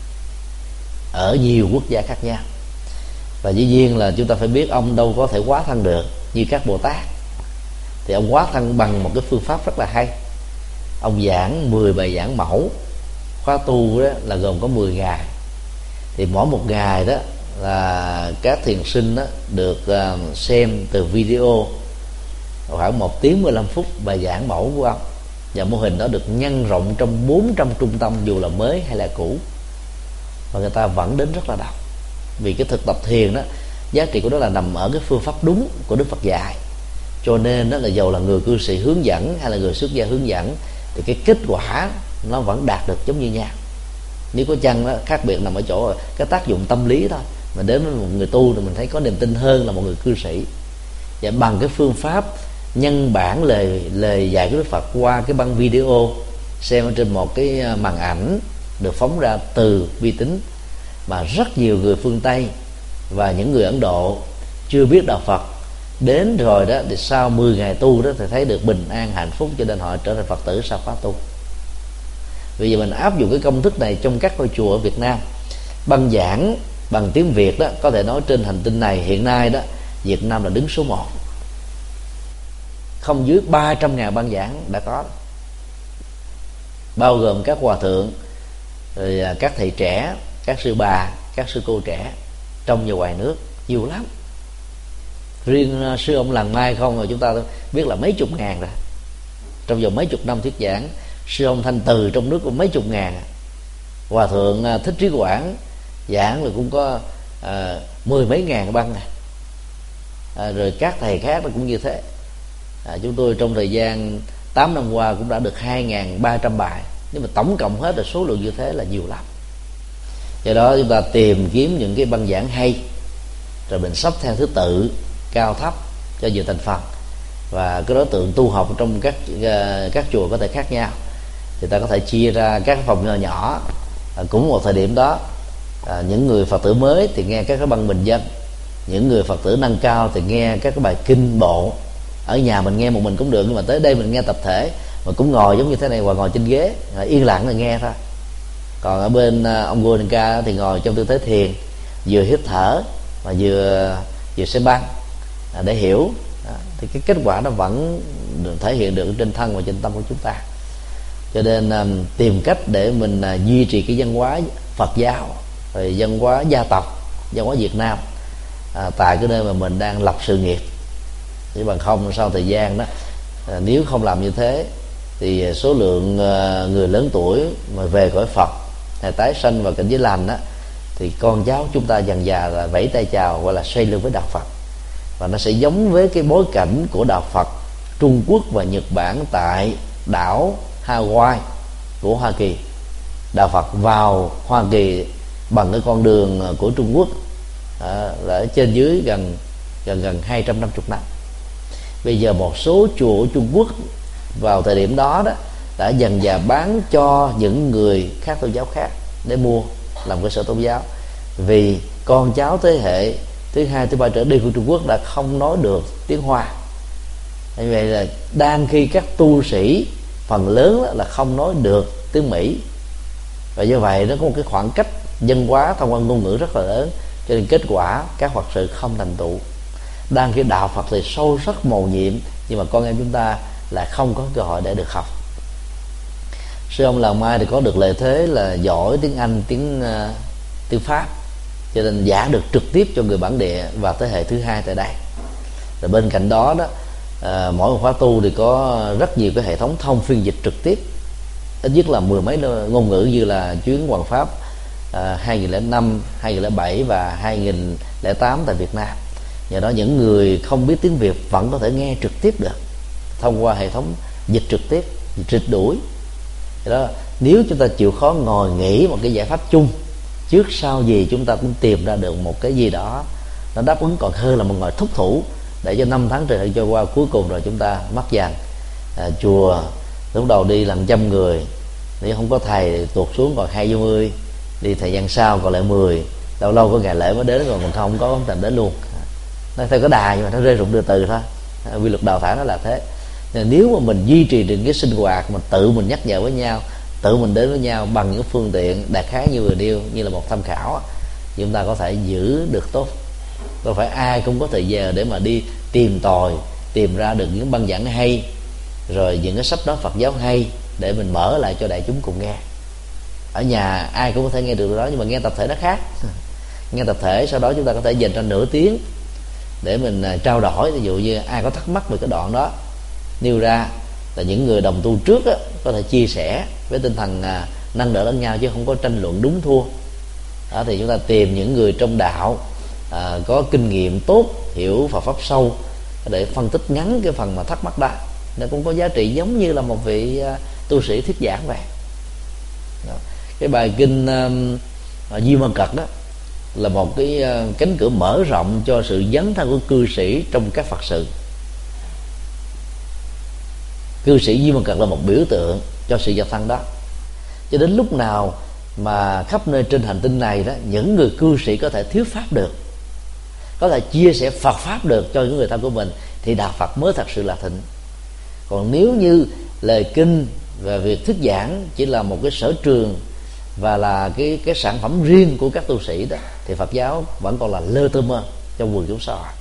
ở nhiều quốc gia khác nhau. Và dĩ nhiên là chúng ta phải biết ông đâu có thể hóa thân được như các Bồ Tát. Thì ông hóa thân bằng một cái phương pháp rất là hay. Ông giảng 10 bài giảng mẫu. Khóa tu đó là gồm có 10 ngày. Thì mỗi một ngày đó là các thiền sinh được xem từ video khoảng 1 tiếng 15 phút bài giảng mẫu của ông, và mô hình đó được nhân rộng trong 400 trung tâm dù là mới hay là cũ, và người ta vẫn đến rất là đông. Vì cái thực tập thiền đó, giá trị của nó là nằm ở cái phương pháp đúng của Đức Phật dạy, cho nên đó là dầu là người cư sĩ hướng dẫn hay là người xuất gia hướng dẫn thì cái kết quả nó vẫn đạt được giống như nhau. Nếu có chăng đó, khác biệt nằm ở chỗ cái tác dụng tâm lý thôi. Mà đến với một người tu thì mình thấy có niềm tin hơn là một người cư sĩ. Và bằng cái phương pháp nhân bản lời dạy của Đức Phật qua cái băng video xem ở trên một cái màn ảnh được phóng ra từ vi tính, mà rất nhiều người phương Tây và những người Ấn Độ chưa biết đạo Phật đến rồi đó, thì sau 10 ngày tu đó thì thấy được bình an hạnh phúc, cho nên họ trở thành Phật tử sau khóa tu. Bây giờ mình áp dụng cái công thức này trong các ngôi chùa ở Việt Nam. Băng giảng bằng tiếng Việt đó, có thể nói trên hành tinh này hiện nay đó, Việt Nam là đứng số 1. Không dưới 300.000 băng giảng đã có, bao gồm các hòa thượng, rồi các thầy trẻ, các sư bà, các sư cô trẻ trong và ngoài nước, nhiều lắm. Riêng sư ông Làng Mai không rồi chúng ta biết là mấy chục ngàn rồi. Trong vòng mấy chục năm thuyết giảng, sư ông Thanh Từ trong nước cũng mấy chục ngàn. Hòa thượng Thích Trí Quảng giảng là cũng có 10 mấy ngàn băng này. Rồi các thầy khác là cũng như thế. Chúng tôi trong thời gian 8 năm qua cũng đã được 2.300 bài. Nhưng mà tổng cộng hết là số lượng như thế là nhiều lắm. Do đó chúng ta tìm kiếm những cái băng giảng hay, rồi mình sắp theo thứ tự cao thấp cho nhiều thành phần, và cái đối tượng tu học trong các chùa có thể khác nhau, thì ta có thể chia ra các phòng nhỏ nhỏ. Cũng một thời điểm đó, những người Phật tử mới thì nghe các cái băng bình dân, những người Phật tử nâng cao thì nghe các cái bài kinh bộ. Ở nhà mình nghe một mình cũng được, nhưng mà tới đây mình nghe tập thể, mà cũng ngồi giống như thế này, hoặc ngồi trên ghế yên lặng là nghe thôi. Còn ở bên ông Goenka thì ngồi trong tư thế thiền, vừa hít thở mà vừa xem băng để hiểu. Thì cái kết quả nó vẫn thể hiện được trên thân và trên tâm của chúng ta. Cho nên tìm cách để mình duy trì cái văn hóa Phật giáo, rồi văn hóa gia tộc, văn hóa Việt Nam tại cái nơi mà mình đang lập sự nghiệp. Chứ bằng không sau thời gian đó, nếu không làm như thế thì số lượng người lớn tuổi mà về cõi Phật hay tái sanh vào cảnh giới lành đó, thì con cháu chúng ta dần dà là vẫy tay chào, gọi là xoay lưng với đạo Phật. Và nó sẽ giống với cái bối cảnh của đạo Phật Trung Quốc và Nhật Bản tại đảo Hawaii của Hoa Kỳ. Đạo Phật vào Hoa Kỳ bằng cái con đường của Trung Quốc là ở trên dưới gần 250 năm. Bây giờ một số chùa ở Trung Quốc vào thời điểm đó đã dần dà bán cho những người khác tôn giáo khác để mua làm cơ sở tôn giáo, vì con cháu thế hệ thứ 2, thứ 3 trở đi của Trung Quốc đã không nói được tiếng Hoa. Như vậy là đang khi các tu sĩ phần lớn là không nói được tiếng Mỹ, và do vậy nó có một cái khoảng cách văn hóa thông qua ngôn ngữ rất là lớn, cho nên kết quả các Phật sự không thành tựu. Đang khi đạo Phật thì sâu sắc mầu nhiệm, nhưng mà con em chúng ta là không có cơ hội để được học. Sư ông Làng Mai thì có được lợi thế là giỏi tiếng Anh, tiếng Pháp, cho nên giảng được trực tiếp cho người bản địa và thế hệ thứ 2 tại đây. Rồi bên cạnh đó mỗi một khóa tu thì có rất nhiều cái hệ thống thông phiên dịch trực tiếp, ít nhất là 10 mấy ngôn ngữ, như là chuyến Hoàng Pháp 2005, 2007 và 2008 tại Việt Nam. Nhờ đó những người không biết tiếng Việt vẫn có thể nghe trực tiếp được thông qua hệ thống dịch trực tiếp, dịch đuổi. Đó, nếu chúng ta chịu khó ngồi nghĩ một cái giải pháp chung, trước sau gì chúng ta cũng tìm ra được một cái gì đó nó đáp ứng, còn hơn là một ngồi thúc thủ để cho 5 tháng trời hạn trôi qua, cuối cùng rồi chúng ta mất dần. Chùa lúc đầu đi làm 100 người, nếu không có thầy tuột xuống còn 20, đi thời gian sau còn lại 10, lâu lâu có ngày lễ mới đến, rồi mình không có thành đến luôn. Nó theo cái đà nhưng mà nó rơi rụng từ từ thôi. Quy luật đào thải nó là thế. Nên nếu mà mình duy trì được cái sinh hoạt mà tự mình nhắc nhở với nhau, tự mình đến với nhau bằng những phương tiện đại khái như vừa nêu, như là một tham khảo, thì chúng ta có thể giữ được tốt. Đâu phải ai cũng có thời giờ để mà đi tìm tòi, tìm ra được những băng giảng hay, rồi những cái sách nói Phật giáo hay để mình mở lại cho đại chúng cùng nghe. Ở nhà ai cũng có thể nghe được đó, nhưng mà nghe tập thể nó khác. nghe tập thể, sau đó chúng ta có thể dành ra nửa tiếng để mình trao đổi. Ví dụ như ai có thắc mắc về cái đoạn đó nêu ra, là những người đồng tu trước á, có thể chia sẻ với tinh thần nâng đỡ lẫn nhau, chứ không có tranh luận đúng thua. Đó, thì chúng ta tìm những người trong đạo có kinh nghiệm tốt, hiểu Phật pháp sâu để phân tích ngắn cái phần mà thắc mắc đó. Nó cũng có giá trị giống như là một vị tu sĩ thuyết giảng vậy. Đó. Cái bài kinh Di Mân Cật đó là một cái cánh cửa mở rộng cho sự dấn thân của cư sĩ trong các Phật sự. Cư sĩ Di Mân Cật là một biểu tượng cho sự dấn thân đó. Cho đến lúc nào mà khắp nơi trên hành tinh này đó, những người cư sĩ có thể thuyết pháp được, có thể chia sẻ Phật pháp được cho những người thân của mình, thì đạo Phật mới thật sự là thịnh. Còn nếu như lời kinh và việc thuyết giảng chỉ là một cái sở trường và là cái sản phẩm riêng của các tu sĩ đó, thì Phật giáo vẫn còn là lơ tơ mơ trong quần chúng xã hội.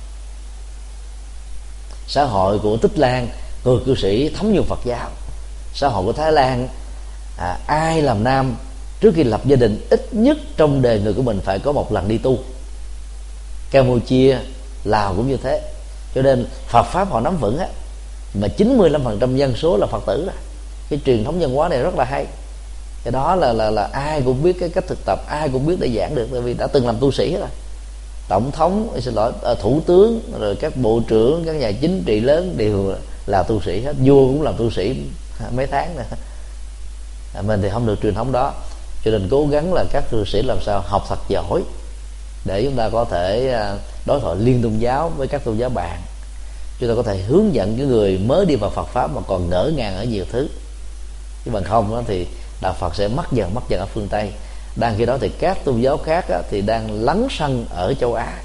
Xã hội của Tích Lan, người cư sĩ thấm nhuần Phật giáo. Xã hội của Thái Lan, ai làm nam trước khi lập gia đình ít nhất trong đời người của mình phải có một lần đi tu. Campuchia, Lào cũng như thế. Cho nên Phật pháp họ nắm vững á, mà 95% dân số là Phật tử rồi. Cái truyền thống văn hóa này rất là hay. Cái đó là ai cũng biết cái cách thực tập, ai cũng biết để giảng được, tại vì đã từng làm tu sĩ rồi. Tổng thống, thủ tướng, rồi các bộ trưởng, các nhà chính trị lớn đều là tu sĩ hết. Vua cũng làm tu sĩ mấy tháng nè. Mình thì không được truyền thống đó, cho nên cố gắng là các cư sĩ làm sao học thật giỏi để chúng ta có thể đối thoại liên tôn giáo với các tôn giáo bạn. Chúng ta có thể hướng dẫn cái người mới đi vào Phật pháp mà còn ngỡ ngàng ở nhiều thứ. Chứ bằng không đó thì đạo Phật sẽ mất dần ở phương Tây. Đang khi đó thì các tôn giáo khác á, thì đang lấn sân ở châu Á,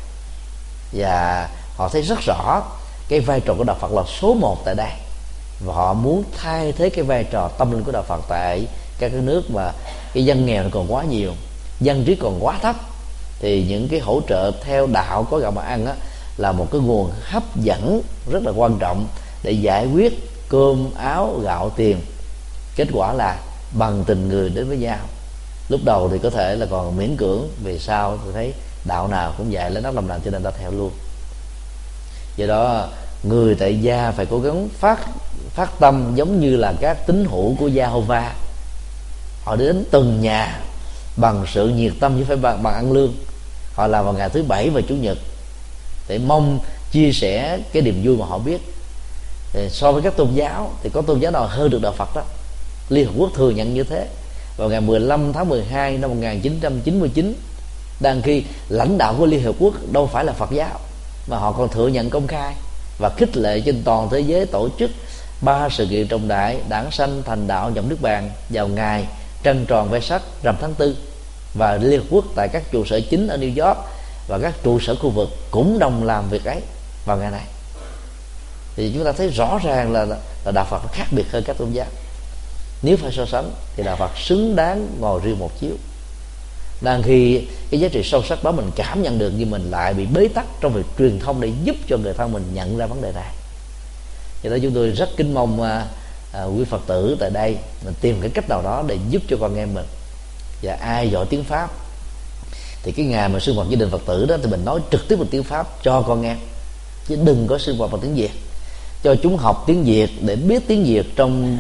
và họ thấy rất rõ cái vai trò của đạo Phật là số 1 tại đây, và họ muốn thay thế cái vai trò tâm linh của đạo Phật tại các cái nước mà cái dân nghèo còn quá nhiều, dân trí còn quá thấp. Thì những cái hỗ trợ theo đạo có gạo mà ăn á, là một cái nguồn hấp dẫn rất là quan trọng để giải quyết cơm áo gạo tiền. Kết quả là bằng tình người đến với nhau. Lúc đầu thì có thể là còn miễn cưỡng, vì sao tôi thấy đạo nào cũng dạy lấy đất làm lành cho nên ta theo luôn. Do đó người tại gia phải cố gắng phát tâm giống như là các tín hữu của Giê-hô-va. Họ đến từng nhà bằng sự nhiệt tâm, chứ phải bằng ăn lương. Họ làm vào ngày thứ Bảy và Chủ nhật để mong chia sẻ cái niềm vui mà họ biết. So với các tôn giáo thì có tôn giáo nào hơn được đạo Phật đó. Liên Hợp Quốc thừa nhận như thế. Vào ngày 15 tháng 12 năm 1999, đang khi lãnh đạo của Liên Hợp Quốc đâu phải là Phật giáo, mà họ còn thừa nhận công khai và khích lệ trên toàn thế giới tổ chức 3 sự kiện trọng đại: Đản sanh, Thành đạo, Nhậm Nước Bàn vào ngày trăng tròn Vê-sắc rằm tháng 4. Và Liên Hợp Quốc tại các trụ sở chính ở New York và các trụ sở khu vực cũng đồng làm việc ấy vào ngày này. Thì chúng ta thấy rõ ràng là đạo Phật khác biệt hơn các tôn giáo. Nếu phải so sánh thì đạo Phật xứng đáng ngồi riêng một chiếu. Đang khi cái giá trị sâu sắc đó mình cảm nhận được, nhưng mình lại bị bế tắc trong việc truyền thông để giúp cho người thân mình nhận ra vấn đề này. Cho nên chúng tôi rất kính mong quý Phật tử tại đây mình tìm cái cách nào đó để giúp cho con em mình. Và ai giỏi tiếng Pháp thì cái ngày mà sinh hoạt gia đình Phật tử đó thì mình nói trực tiếp bằng tiếng Pháp cho con em, chứ đừng có sinh hoạt bằng tiếng Việt. Cho chúng học tiếng Việt để biết tiếng Việt trong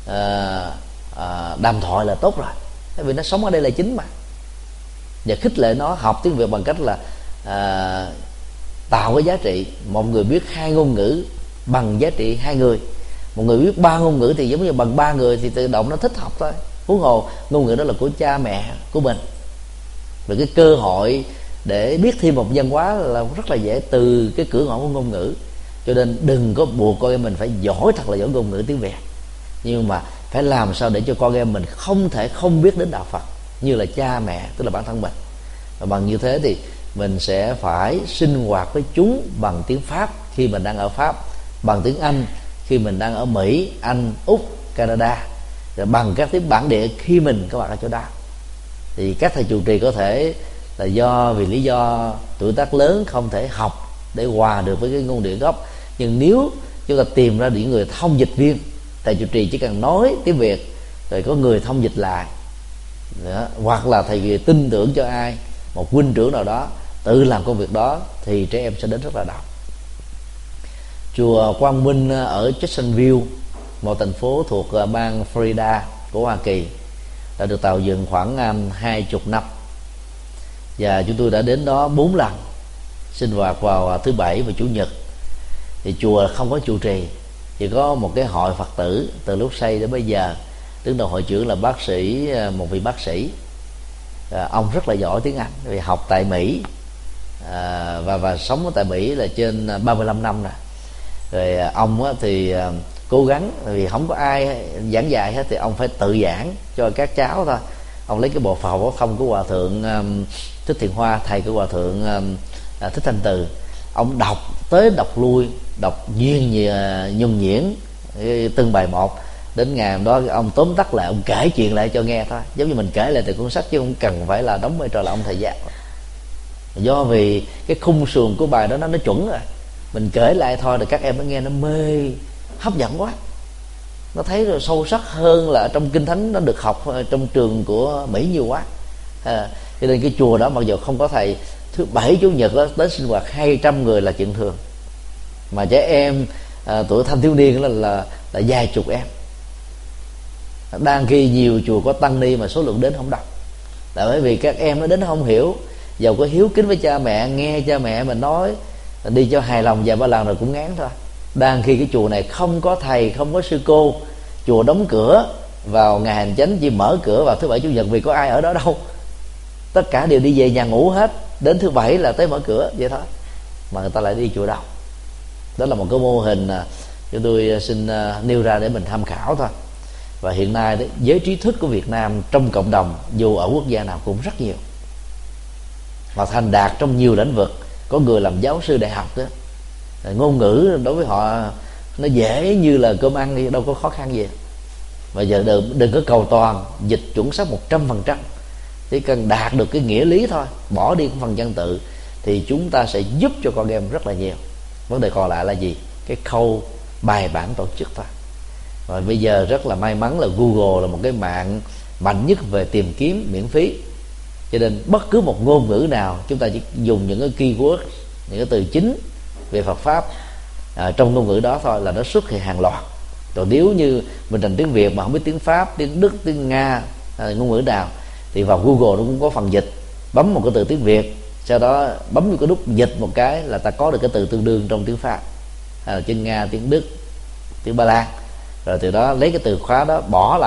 đàm thoại là tốt rồi, tại vì nó sống ở đây là chính mà. Và khích lệ nó học tiếng Việt bằng cách là tạo cái giá trị. Một người biết 2 ngôn ngữ bằng giá trị 2 người. Một người biết 3 ngôn ngữ thì giống như bằng 3 người, thì tự động nó thích học thôi. Huống hồ ngôn ngữ đó là của cha mẹ của mình. Và cái cơ hội để biết thêm một văn hóa là rất là dễ từ cái cửa ngõ của ngôn ngữ. Cho nên đừng có buộc con em mình phải giỏi thật là giỏi ngôn ngữ tiếng Việt, nhưng mà phải làm sao để cho con em mình không thể không biết đến đạo Phật như là cha mẹ, tức là bản thân mình. Và bằng như thế thì mình sẽ phải sinh hoạt với chúng bằng tiếng Pháp khi mình đang ở Pháp, bằng tiếng Anh khi mình đang ở Mỹ, Anh, Úc, Canada, rồi bằng các tiếng bản địa khi mình có mặt ở chỗ đó. Thì các thầy trụ trì có thể là vì lý do tuổi tác lớn không thể học để hòa được với cái ngôn ngữ gốc, nhưng nếu chúng ta tìm ra những người thông dịch viên, thầy trụ trì chỉ cần nói tiếng Việt rồi có người thông dịch lại đó. Hoặc là thầy tin tưởng cho ai, một huynh trưởng nào đó tự làm công việc đó thì trẻ em sẽ đến rất là đông. Chùa Quang Minh ở Jacksonville, một thành phố thuộc bang Florida của Hoa Kỳ, đã được tạo dựng khoảng 20 năm, và chúng tôi đã đến đó 4 lần sinh hoạt vào thứ Bảy và Chủ nhật. Thì chùa không có trụ trì, chỉ có một cái hội Phật tử từ lúc xây đến bây giờ. Đứng đầu hội trưởng là một vị bác sĩ, ông rất là giỏi tiếng Anh vì học tại Mỹ, và sống tại Mỹ là trên 35 năm rồi. Rồi ông thì cố gắng, vì không có ai giảng dạy hết thì ông phải tự giảng cho các cháu thôi. Ông lấy cái bộ phận phổ thông của Hòa thượng Thích Thiện Hoa, thầy của Hòa thượng Thích Thanh Từ, ông đọc tới đọc lui, đọc nhuần nhuyễn từng bài một. Đến ngày hôm đó ông tóm tắt lại, ông kể chuyện lại cho nghe thôi, giống như mình kể lại từ cuốn sách, chứ không cần phải là đóng vai trò là ông thầy giáo. Do vì cái khung sườn của bài đó nó chuẩn rồi, mình kể lại thôi thì các em nó nghe nó mê, hấp dẫn quá, nó thấy rồi sâu sắc hơn là trong kinh thánh nó được học trong trường của Mỹ nhiều quá. Cho nên cái chùa đó mặc dù không có thầy, thứ Bảy Chủ nhật đó tới sinh hoạt 200 người là chuyện thường, mà trẻ em tuổi thanh thiếu niên là vài chục em. Đang khi nhiều chùa có tăng ni mà số lượng đến không đông, là bởi vì các em nó đến không hiểu, dầu có hiếu kính với cha mẹ, nghe cha mẹ mình nói đi cho hài lòng vài ba lần rồi cũng ngán thôi. Đang khi cái chùa này không có thầy, không có sư cô, chùa đóng cửa vào ngày hành chánh, chỉ mở cửa vào thứ Bảy Chủ nhật vì có ai ở đó đâu, tất cả đều đi về nhà ngủ hết, đến thứ Bảy là tới mở cửa vậy thôi, mà người ta lại đi chùa đâu. Đó là một cái mô hình chúng tôi xin nêu ra để mình tham khảo thôi. Và hiện nay đấy, giới trí thức của Việt Nam trong cộng đồng dù ở quốc gia nào cũng rất nhiều, họ thành đạt trong nhiều lĩnh vực. Có người làm giáo sư đại học đó, ngôn ngữ đối với họ nó dễ như là cơm ăn đi, đâu có khó khăn gì. Và giờ đừng có cầu toàn dịch chuẩn xác 100%, chỉ cần đạt được cái nghĩa lý thôi, bỏ đi phần văn tự, thì chúng ta sẽ giúp cho con em rất là nhiều. Vấn đề còn lại là gì? Cái khâu bài bản tổ chức thôi. Và bây giờ rất là may mắn là Google là một cái mạng mạnh nhất về tìm kiếm miễn phí, cho nên bất cứ một ngôn ngữ nào chúng ta chỉ dùng những cái keyword, những cái từ chính về Phật pháp trong ngôn ngữ đó thôi là nó xuất hiện hàng loạt. Còn nếu như mình thành tiếng Việt mà không biết tiếng Pháp, tiếng Đức, tiếng Nga, ngôn ngữ nào, thì vào Google nó cũng có phần dịch, bấm một cái từ tiếng Việt, sau đó bấm vào cái nút dịch một cái là ta có được cái từ tương đương trong tiếng Pháp, hay là tiếng Nga, tiếng Đức, tiếng Ba Lan, rồi từ đó lấy cái từ khóa đó bỏ lại